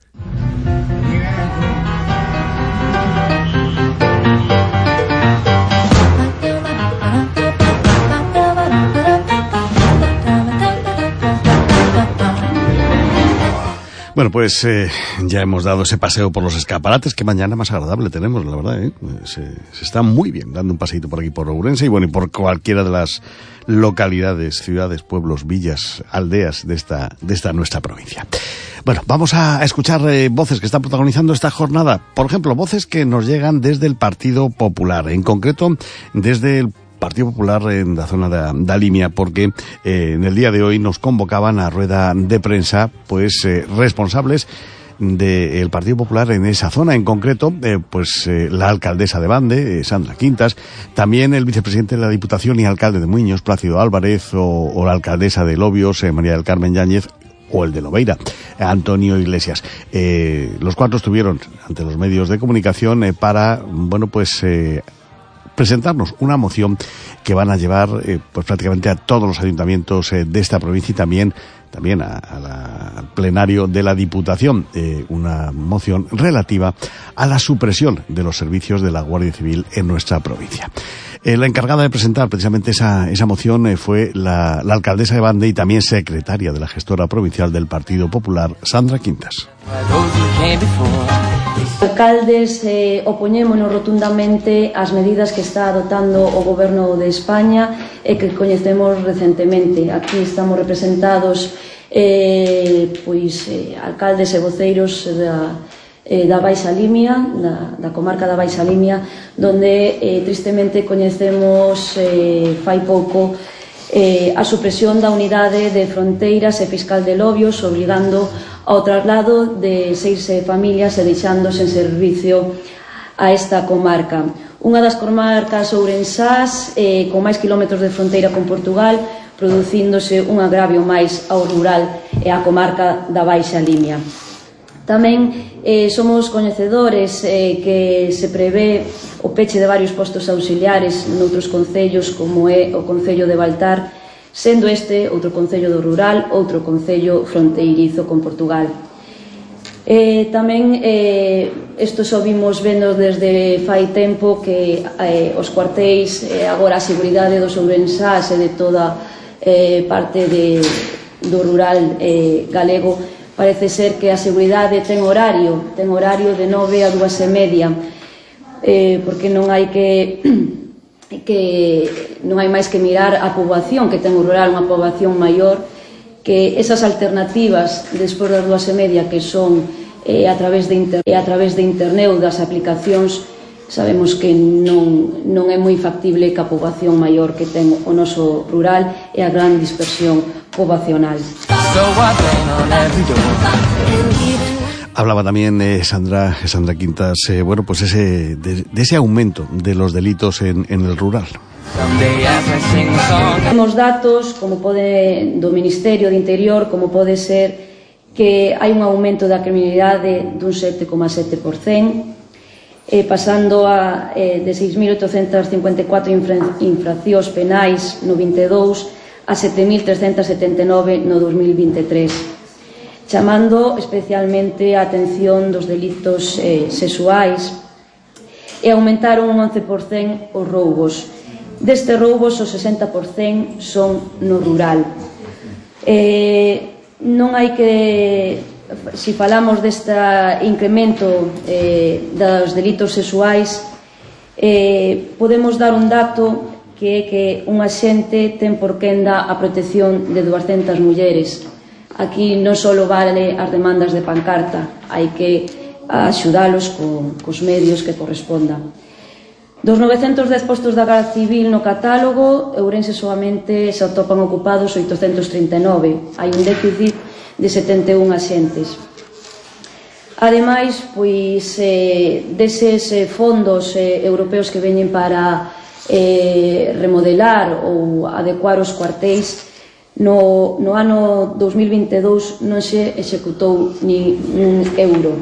Bueno, pues eh, ya hemos dado ese paseo por los escaparates. Qué mañana más agradable tenemos, la verdad, ¿eh? Se, se está muy bien dando un paseíto por aquí, por Ourense, y bueno, y por cualquiera de las localidades, ciudades, pueblos, villas, aldeas de esta, de esta nuestra provincia. Bueno, vamos a escuchar eh, voces que están protagonizando esta jornada. Por ejemplo, voces que nos llegan desde el Partido Popular, en concreto desde el Partido Popular en la zona de, de Limia, porque eh, en el día de hoy nos convocaban a rueda de prensa pues eh, responsables del Partido Popular en esa zona, en concreto eh, pues eh, la alcaldesa de Bande, eh, Sandra Quintas, también el vicepresidente de la Diputación y alcalde de Muiños, Plácido Álvarez, o, o la alcaldesa de Lobios, eh, María del Carmen Yáñez, o el de Lobeira, Antonio Iglesias. Eh, los cuatro estuvieron ante los medios de comunicación eh, para, bueno, pues eh, presentarnos una moción que van a llevar eh, pues prácticamente a todos los ayuntamientos eh, de esta provincia y también también a, a la, al plenario de la Diputación, eh, una moción relativa a la supresión de los servicios de la Guardia Civil en nuestra provincia. Eh, la encargada de presentar precisamente esa, esa moción eh, fue la, la alcaldesa de Bande y también secretaria de la gestora provincial del Partido Popular, Sandra Quintas. Alcaldes eh, opoñémonos rotundamente ás medidas que está adoptando o Goberno de España e que coñecemos recentemente. Aquí estamos representados eh, pois, eh, alcaldes e voceiros da, eh, da Baixa Limia, da, da comarca da Baixa Limia, donde eh, tristemente coñecemos eh, fai pouco eh, a supresión da unidade de fronteiras e fiscal de Lobios, obligando ao traslado de seis familias e deixando sen servicio a esta comarca. Unha das comarcas ourensás eh, con máis kilómetros de fronteira con Portugal, producíndose un agravio máis ao rural e á comarca da Baixa Limia. Tamén eh, somos coñecedores eh, que se prevé o peche de varios postos auxiliares noutros concellos como é o Concello de Baltar, sendo este outro concello do rural, outro concello fronteirizo con Portugal. Eh, tamén eh, isto só vimos vendo desde fai tempo que eh, os cuartéis, eh, agora a seguridade dos ourensás e de toda eh, parte de, do rural eh, galego, parece ser que a seguridade ten horario, ten horario de nove a dúas e media, eh, porque non hai que... que non hai máis que mirar a poboación que ten o rural, unha poboación maior que esas alternativas despois das dúas e media que son eh, a través de inter, a través de internet ou das aplicacións, sabemos que non, non é moi factible que a poboación maior que ten o noso rural e a gran dispersión poboacional. Hablaba también eh, Sandra, Sandra Quintas, eh, bueno, pues ese de, de ese aumento de los delitos en, en el rural. Temos datos como pode do Ministerio de Interior, como pode ser que hai un aumento da criminalidade dun sete coma sete por cento, eh, pasando a eh, de seis mil oitocentas cincuenta e catro infra, infraccións penais no vinte e dous a sete mil trescentas setenta e nove no dos mil vinte e tres, chamando especialmente a atención dos delitos eh, sexuais, e aumentaron un once por cento os roubos. Destes roubos, o sesenta por cento son no rural. Eh, non hai que, se falamos deste incremento eh, dos delitos sexuais, eh, podemos dar un dato que é que unha xente ten por quenda a protección de duascentas mulleres. Aquí non só vale as demandas de pancarta, hai que axudalos co, cos medios que correspondan. Dos novecentos dez postos da Garda Civil no catálogo, Ourense solamente se atopan ocupados oitocentos trinta e nove. Hai un déficit de setenta e un axentes. Ademais, pois, eh, deses eh, fondos eh, europeos que veñen para eh, remodelar ou adecuar os cuartéis, no, no ano dos mil vinte e dous non se executou ni un euro.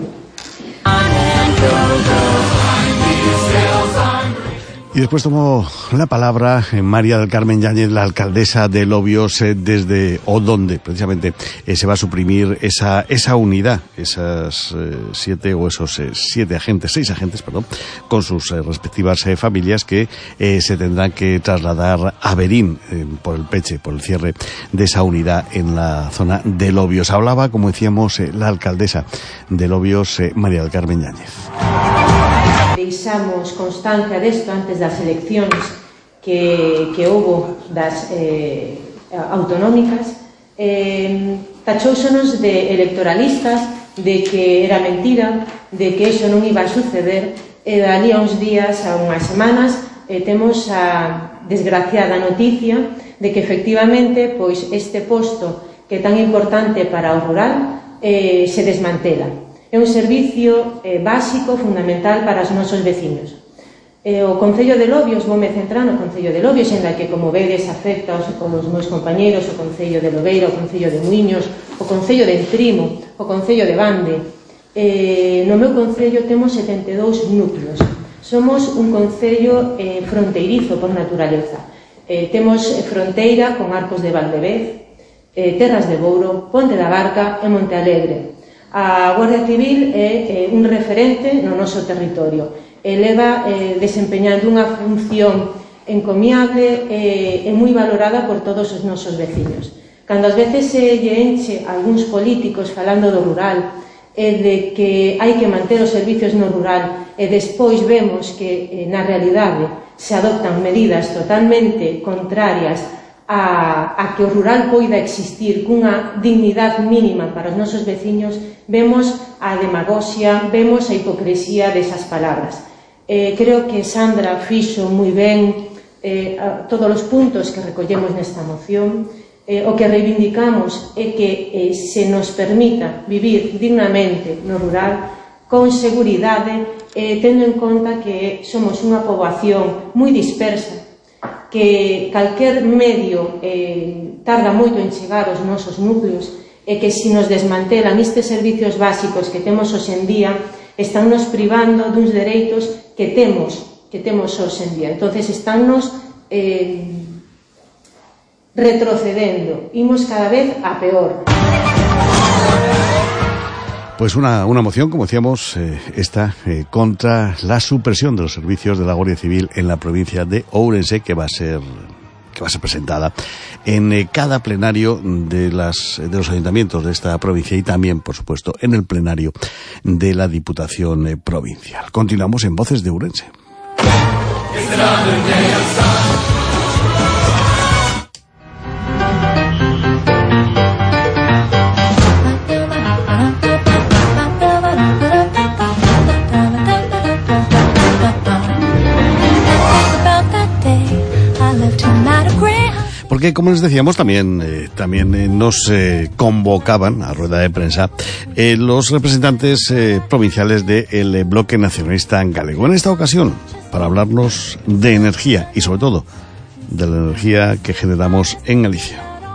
Y después tomó la palabra María del Carmen Yáñez, la alcaldesa de Lobios, eh, desde o donde precisamente eh, se va a suprimir esa esa unidad, esas eh, siete o esos eh, siete agentes, seis agentes, perdón, con sus eh, respectivas eh, familias que eh, se tendrán que trasladar a Berín eh, por el peche, por el cierre de esa unidad en la zona de Lobios. Hablaba, como decíamos, eh, la alcaldesa de Lobios, eh, María del Carmen Yáñez. Deixamos constancia desto antes das eleccións que, que houbo das eh, autonómicas. Eh, tachóusenos de electoralistas, de que era mentira, de que eso non iba a suceder, e dali a uns días, a unhas semanas, eh, temos a desgraciada noticia de que efectivamente pois este posto que é tan importante para o rural eh, se desmantela. É un servicio eh, básico, fundamental para os nosos veciños. Eh, o Concello de Lobios, voume centrar no Concello de Lobios, en la que, como vedes, afecta aos, os meus compañeiros, o Concello de Lobeira, o Concello de Muiños, o Concello de Entrimo, o Concello de Bande. Eh, no meu Concello temos setenta e dous núcleos. Somos un Concello eh, fronteirizo por naturaleza. Eh, temos fronteira con Arcos de Valdevez, eh, Terras de Bouro, Ponte da Barca e Monte Alegre. A Guardia Civil é eh, un referente no noso territorio e leva eh, desempeñando unha función encomiable e eh, moi valorada por todos os nosos veciños. Cando ás veces se lle enche a algúns políticos falando do rural e de que hai que manter os servicios no rural e despois vemos que eh, na realidade se adoptan medidas totalmente contrarias A, a que o rural poida existir cunha dignidade mínima para os nosos veciños, vemos a demagoxia, vemos a hipocresía desas palabras. Eh, creo que Sandra fixo moi ben eh, a, todos os puntos que recollemos nesta moción. Eh, o que reivindicamos é que eh, se nos permita vivir dignamente no rural, con seguridade, eh, tendo en conta que somos unha poboación moi dispersa, que calquer medio eh, tarda moito en chegar aos nosos núcleos e que se nos desmantelan estes servicios básicos que temos hoxe en día, están nos privando duns dereitos que temos que temos hoxe en día. Entonces estánnos eh, retrocedendo, imos cada vez a peor. Pues una, una moción, como decíamos, eh, esta eh, contra la supresión de los servicios de la Guardia Civil en la provincia de Ourense, que va a ser que va a ser presentada en eh, cada plenario de las de los ayuntamientos de esta provincia y también, por supuesto, en el plenario de la Diputación eh, Provincial. Continuamos en Voces de Ourense. porque, como les decíamos, también, eh, también eh, nos eh, convocaban a rueda de prensa eh, los representantes eh, provinciales del eh, Bloque Nacionalista Galego. En esta ocasión, para hablarnos de energía y, sobre todo, de la energía que generamos en Galicia.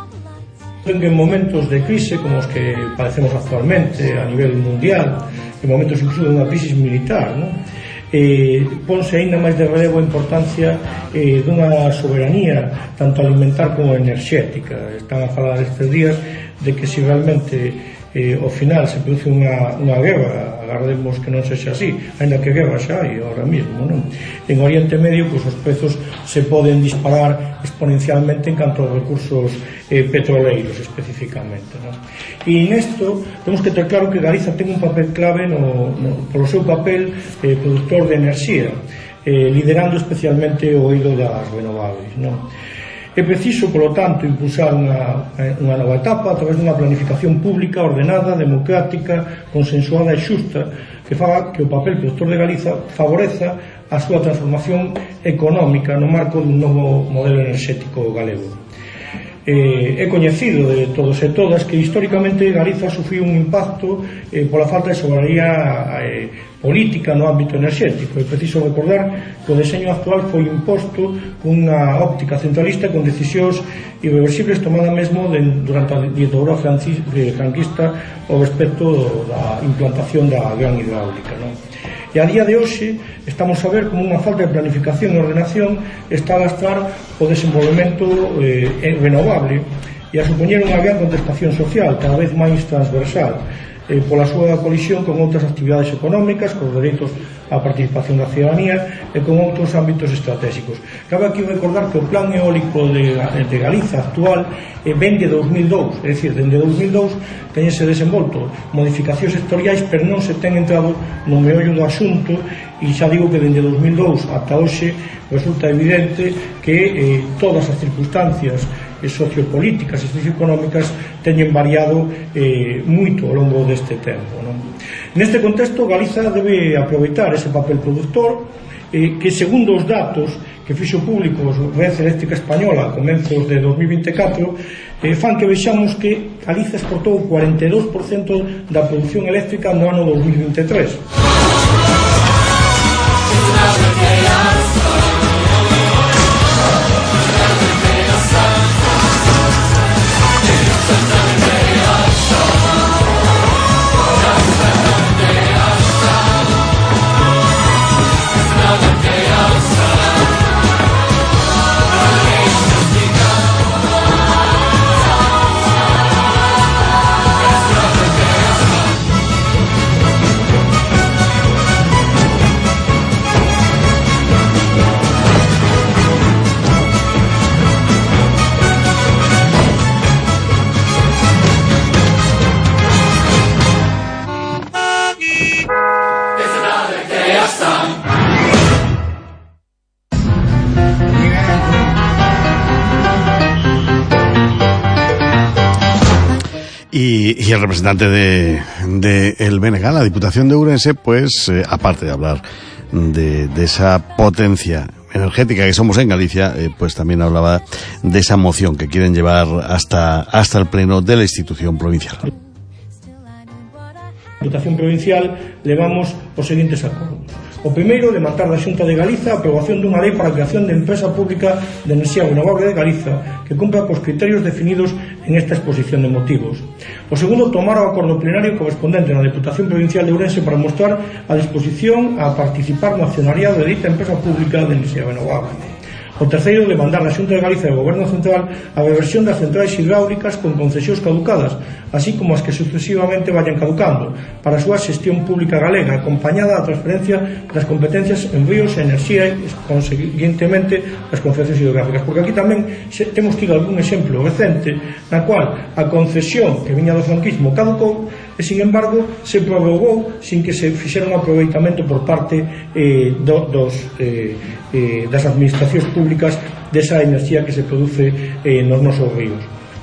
En momentos de crisis como os que padecemos actualmente a nivel mundial, en momentos incluso de unha crisis militar, ¿no? eh, ponse ainda máis de relevo a importancia eh, dunha soberanía tanto alimentar como enerxética. Están a falar estes días de que se si realmente eh, ao final se produce unha, unha guerra, agardemos que non sexa así, ainda que guerra xa hai ahora mismo, non? En Oriente Medio, pois, os prezos se poden disparar exponencialmente en canto aos recursos eh, petroleiros especificamente, non? E nesto temos que ter claro que Galiza ten un papel clave no, no, polo seu papel eh, productor de enerxía, eh, liderando especialmente o eido das renovables, non? É preciso, polo tanto, impulsar unha, unha nova etapa a través dunha planificación pública, ordenada, democrática, consensuada e xusta, que faga que o papel productor de Galiza favoreza a súa transformación económica no marco dun novo modelo enerxético galego. Eh, é coñecido de todos e todas que históricamente Galiza sufriu un impacto eh, pola falta de soberanía eh, política no ámbito enerxético. É preciso recordar que o deseño actual foi imposto cunha óptica centralista con decisións irreversibles tomadas mesmo de, durante a ditadura franquista ao respecto da implantación da gran hidráulica, non? E a día de hoxe estamos a ver como unha falta de planificación e ordenación está a lastrar o desenvolvemento eh, renovable e a supoñer unha gran contestación social cada vez máis transversal eh, pola súa colisión con outras actividades económicas, cos dereitos á participación da ciudadanía e con outros ámbitos estratégicos. Cabe aquí recordar que o plan eólico de, de Galiza actual eh, ven de dos mil dous, é dicir, dende dos mil dous teñense desenvolto modificacións sectoriais, pero non se ten entrado no meollo do asunto, e xa digo que dende dos mil dous ata hoxe resulta evidente que eh, todas as circunstancias eh, sociopolíticas e socioeconómicas teñen variado eh, moito ao longo deste tempo, non? Neste contexto, Galiza debe aproveitar ese papel productor eh, que, segundo os datos que fixo públicos Red Eléctrica Española a comenzos de dos mil vinte e catro, eh, fan que vexamos que Galiza exportou o cuarenta e dous por cento da produción eléctrica no ano dos mil vinte e tres. Y, y el representante de, de el B N G, la Diputación de Ourense, pues eh, aparte de hablar de, de esa potencia energética que somos en Galicia, eh, pues también hablaba de esa moción que quieren llevar hasta, hasta el pleno de la institución provincial. Diputación Provincial levamos os seguintes acordos. O primeiro, levantar da Xunta de Galiza a aprobación dunha lei para a creación de empresa pública de enerxía renovable de Galiza que cumpra cos criterios definidos en esta exposición de motivos. O segundo, tomar o acordo plenario correspondente na Diputación Provincial de Ourense para mostrar a disposición a participar no accionariado de dita empresa pública de enerxía renovable. O terceiro, demandar na Xunta de Galiza e o Goberno Central a reversión das centrais hidráulicas con concesións caducadas, así como as que sucesivamente vayan caducando, para a súa xestión pública galega, acompañada da transferencia das competencias en ríos e enerxía e, conseguintemente, as concesións hidrográficas. Porque aquí tamén temos tido algún exemplo recente na cual a concesión que viña do franquismo caducou e, sin embargo, se prorrogou sin que se fixera un aproveitamento por parte eh, do, dos, eh, eh, das administracións públicas desa enerxía que se produce eh, nos nosos ríos.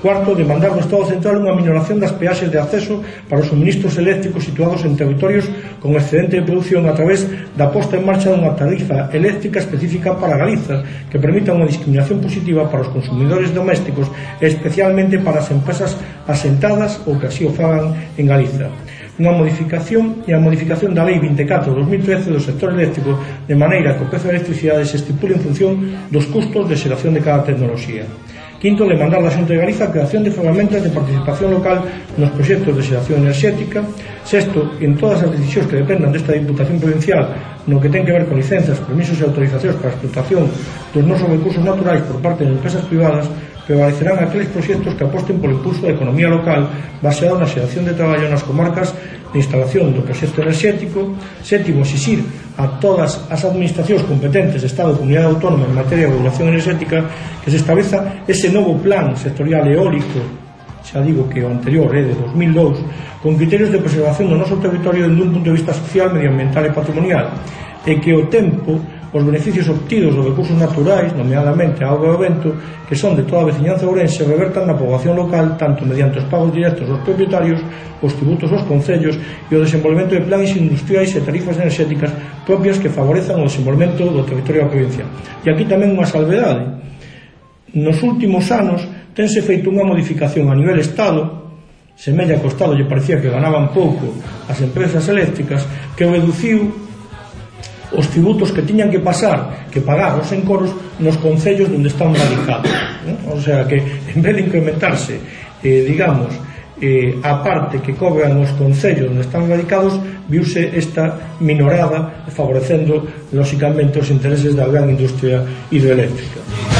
Cuarto, demandar do Estado Central unha minoración das peaxes de acceso para os suministros eléctricos situados en territorios con excedente de produción a través da posta en marcha dunha tarifa eléctrica específica para Galiza que permita unha discriminación positiva para os consumidores domésticos e especialmente para as empresas asentadas ou que así o fagan en Galiza. Unha modificación e a modificación da Lei vinte e catro barra dos mil trece do sector eléctrico de maneira que o prezo da electricidade se estipule en función dos custos de xeración de cada tecnoloxía. Quinto, demandar da Xunta de Galiza a creación de ferramentas de participación local nos proxectos de xeración enerxética. Sexto, en todas as decisións que dependan desta Diputación Provincial no que ten que ver con licenzas, permisos e autorizacións para a explotación dos nosos recursos naturais por parte de empresas privadas, prevalecerán aqueles proxectos que aposten polo impulso da economía local baseado na xeración de traballo nas comarcas de instalación do proxecto enerxético. Sétimo, exixir a todas as administracións competentes de Estado e Comunidade Autónoma en materia de regulación enerxética que se estableza ese novo plan sectorial eólico, xa digo que o anterior é de dos mil dous, con criterios de preservación do noso territorio dende un punto de vista social, medioambiental e patrimonial, e que o tempo os beneficios obtidos dos recursos naturais, nomeadamente a auga e o vento, que son de toda a veciñanza ourense, revertan na poboación local tanto mediante os pagos directos aos propietarios, os tributos aos concellos e o desenvolvemento de planes industriais e tarifas enerxéticas propias que favorezan o desenvolvemento do territorio da provincia. E aquí tamén unha salvedade. Nos últimos anos tense feito unha modificación a nivel Estado, semella que o Estado lle parecía que ganaban pouco as empresas eléctricas, que reduciu os tributos que tiñan que pasar, que pagar os encoros nos concellos onde están radicados, ¿no? O sea que en vez de incrementarse eh, digamos eh, a parte que cobran os concellos onde están radicados, viuse esta minorada favorecendo lóxicamente os intereses da gran industria hidroeléctrica.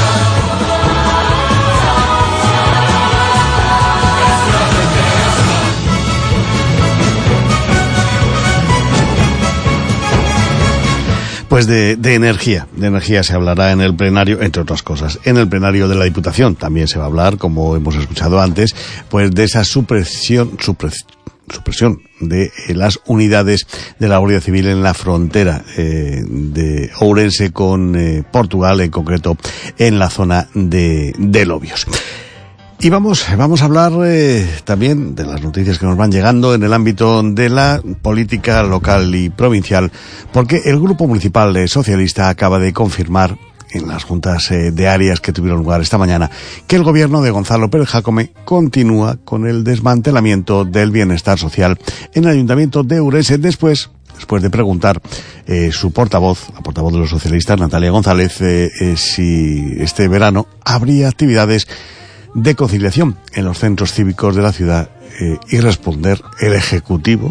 Pues de, de energía, de energía se hablará en el plenario, entre otras cosas. En el plenario de la Diputación también se va a hablar, como hemos escuchado antes, pues de esa supresión, supres, supresión de eh, las unidades de la Guardia Civil en la frontera eh, de Ourense con eh, Portugal, en concreto en la zona de, de Lobios. Y vamos, vamos a hablar eh, también de las noticias que nos van llegando en el ámbito de la política local y provincial, porque el Grupo Municipal eh, Socialista acaba de confirmar en las juntas eh, de áreas que tuvieron lugar esta mañana que el gobierno de Gonzalo Pérez Jácome continúa con el desmantelamiento del bienestar social en el Ayuntamiento de Ourense después después de preguntar eh, su portavoz, la portavoz de los socialistas, Natalia González, eh, eh, si este verano habría actividades de conciliación en los centros cívicos de la ciudad eh, y responder el Ejecutivo,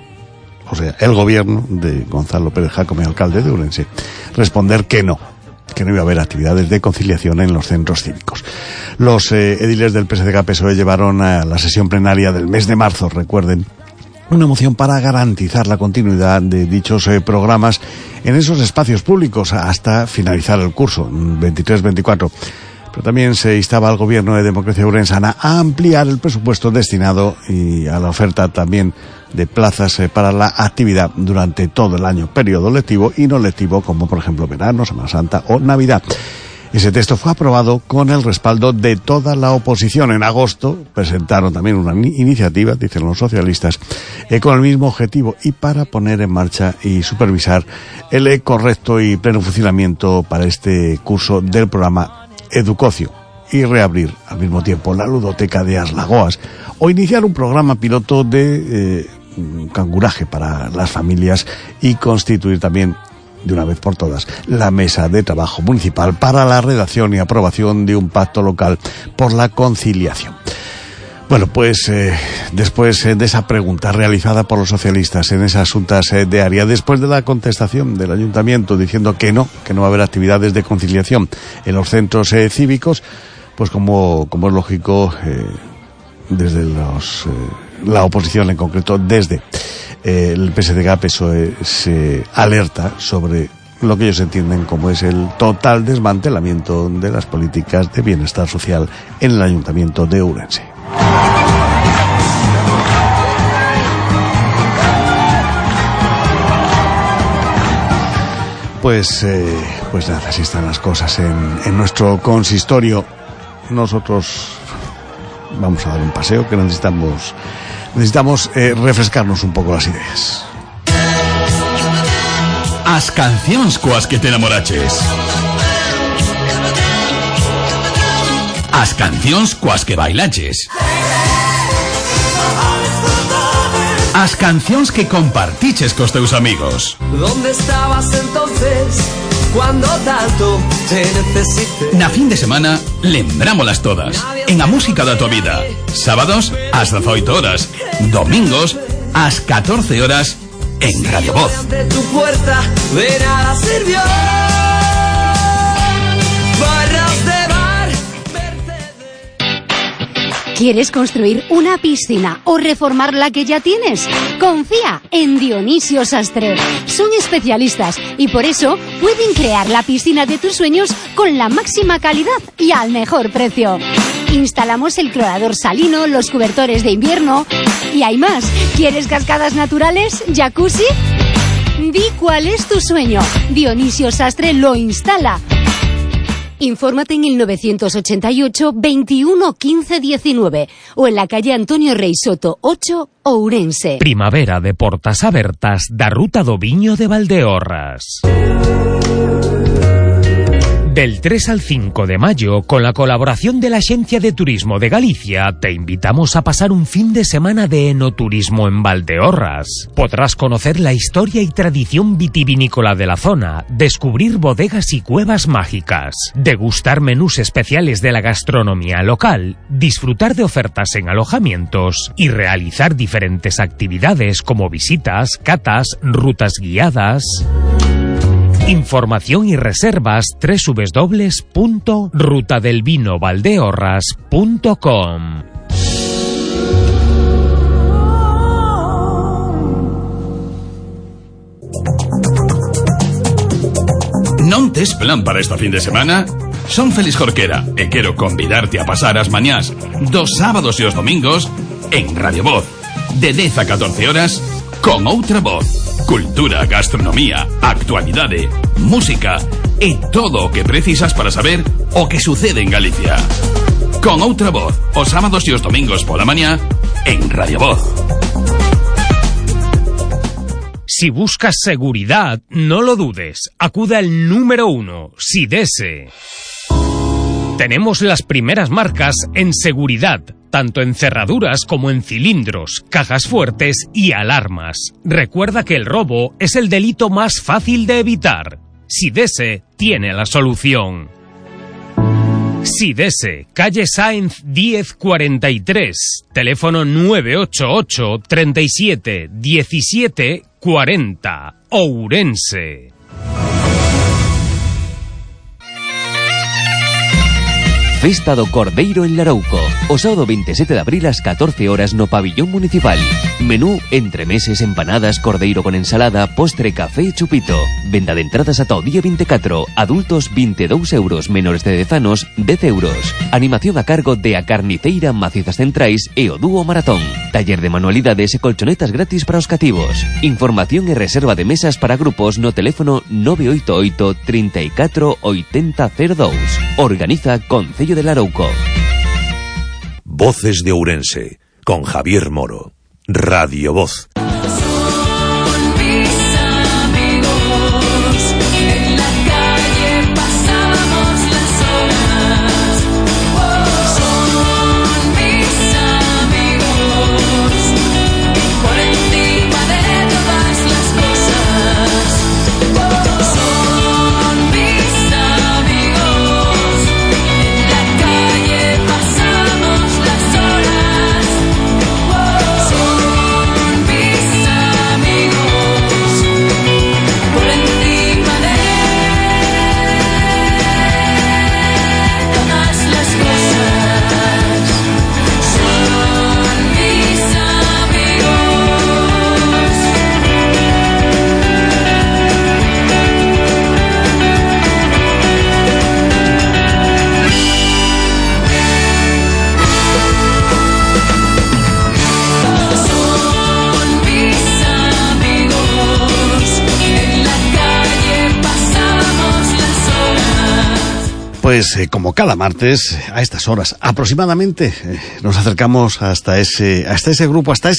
o sea, el gobierno de Gonzalo Pérez Jácome, alcalde de Ourense, responder que no, que no iba a haber actividades de conciliación en los centros cívicos. Los eh, ediles del P S D G P S O E llevaron a la sesión plenaria del mes de marzo, recuerden, una moción para garantizar la continuidad de dichos eh, programas en esos espacios públicos hasta finalizar el curso veintitrés veinticuatro. Pero también se instaba al gobierno de Democracia Ourensana a ampliar el presupuesto destinado y a la oferta también de plazas eh, para la actividad durante todo el año, periodo lectivo y no lectivo, como por ejemplo verano, Semana Santa o Navidad. Ese texto fue aprobado con el respaldo de toda la oposición. En agosto presentaron también una iniciativa, dicen los socialistas, eh, con el mismo objetivo y para poner en marcha y supervisar el eh, correcto y pleno funcionamiento para este curso del programa Educocio y reabrir al mismo tiempo la ludoteca de As Lagoas o iniciar un programa piloto de eh, canguraje para las familias y constituir también de una vez por todas la mesa de trabajo municipal para la redacción y aprobación de un pacto local por la conciliación. Bueno, pues eh, después eh, de esa pregunta realizada por los socialistas en esas juntas eh, de área, después de la contestación del ayuntamiento diciendo que no, que no va a haber actividades de conciliación en los centros eh, cívicos, pues como, como es lógico, eh, desde los, eh, la oposición en concreto, desde eh, el P S D G P S O E se alerta sobre lo que ellos entienden como es el total desmantelamiento de las políticas de bienestar social en el ayuntamiento de Ourense. Pues, eh, pues nada, así están las cosas en, en nuestro consistorio. Nosotros vamos a dar un paseo que necesitamos, necesitamos eh, refrescarnos un poco las ideas. As cancións coas que te enamoraches. As cancións coas que bailaches. As cancións que compartiches cos teus amigos. ¿Dónde estabas entonces cuando tanto te necesité? Na fin de semana, lembrámolas todas. En a música da tua vida. Sábados, ás dezaoito horas. Domingos, ás catorce horas, en Radio Voz. Ante tu puerta de nada sirvió. Barras de bar. ¿Quieres construir una piscina o reformar la que ya tienes? Confía en Dionisio Sastre. Son especialistas y por eso pueden crear la piscina de tus sueños con la máxima calidad y al mejor precio. Instalamos el clorador salino, los cobertores de invierno y hay más. ¿Quieres cascadas naturales? ¿Jacuzzi? Di cuál es tu sueño. Dionisio Sastre lo instala. Infórmate en el novecientos ochenta y ocho, veintiuno, quince, diecinueve o en la calle Antonio Rey Soto ocho, Ourense. Primavera de portas abertas da Ruta do Viño de Valdeorras. Del tres al cinco de mayo, con la colaboración de la Agencia de Turismo de Galicia, te invitamos a pasar un fin de semana de enoturismo en Valdeorras. Podrás conocer la historia y tradición vitivinícola de la zona, descubrir bodegas y cuevas mágicas, degustar menús especiales de la gastronomía local, disfrutar de ofertas en alojamientos y realizar diferentes actividades como visitas, catas, rutas guiadas. Información y reservas doble u doble u doble u punto ruta del vino valdeorras punto com. Non tes plan para esta fin de semana? Son Félix Jorquera e quero convidarte a pasar as mañás dos sábados e os domingos en Radio Voz, de dez a catorce horas, con outra voz. Cultura, gastronomía, actualidade, música e todo o que precisas para saber o que sucede en Galicia. Con outra voz, os sábados e os domingos pola mañá en Radio Voz. Si buscas seguridad, no lo dudes. Acuda al número uno, Sidese. Tenemos las primeras marcas en seguridad, tanto en cerraduras como en cilindros, cajas fuertes y alarmas. Recuerda que el robo es el delito más fácil de evitar. Sidese tiene la solución. Sidese, calle Sáenz diez cuarenta y tres, teléfono nueve ocho ocho, treinta y siete, diecisiete, cuarenta, Ourense. Festa do Cordeiro en Larouco. O sábado veintisiete de abril ás catorce horas no pabillón municipal. Menú, entremeses, empanadas, cordeiro con ensalada, postre, café e chupito. Venda de entradas ata o día veinticuatro. Adultos veinte e dous euros, menores de dez anos dez euros. Animación a cargo de A Carniceira, Macizas Centrais e o Dúo Maratón. Taller de manualidades e colchonetas gratis para os cativos. Información e reserva de mesas para grupos no teléfono nove oito oito, trinta e catro, oitenta cero dous. Organiza Concello de Larouco. Voces de Ourense, con Javier Moro. Radio Voz. pues eh, como cada martes, a estas horas aproximadamente, eh, nos acercamos hasta ese, hasta ese grupo, hasta ese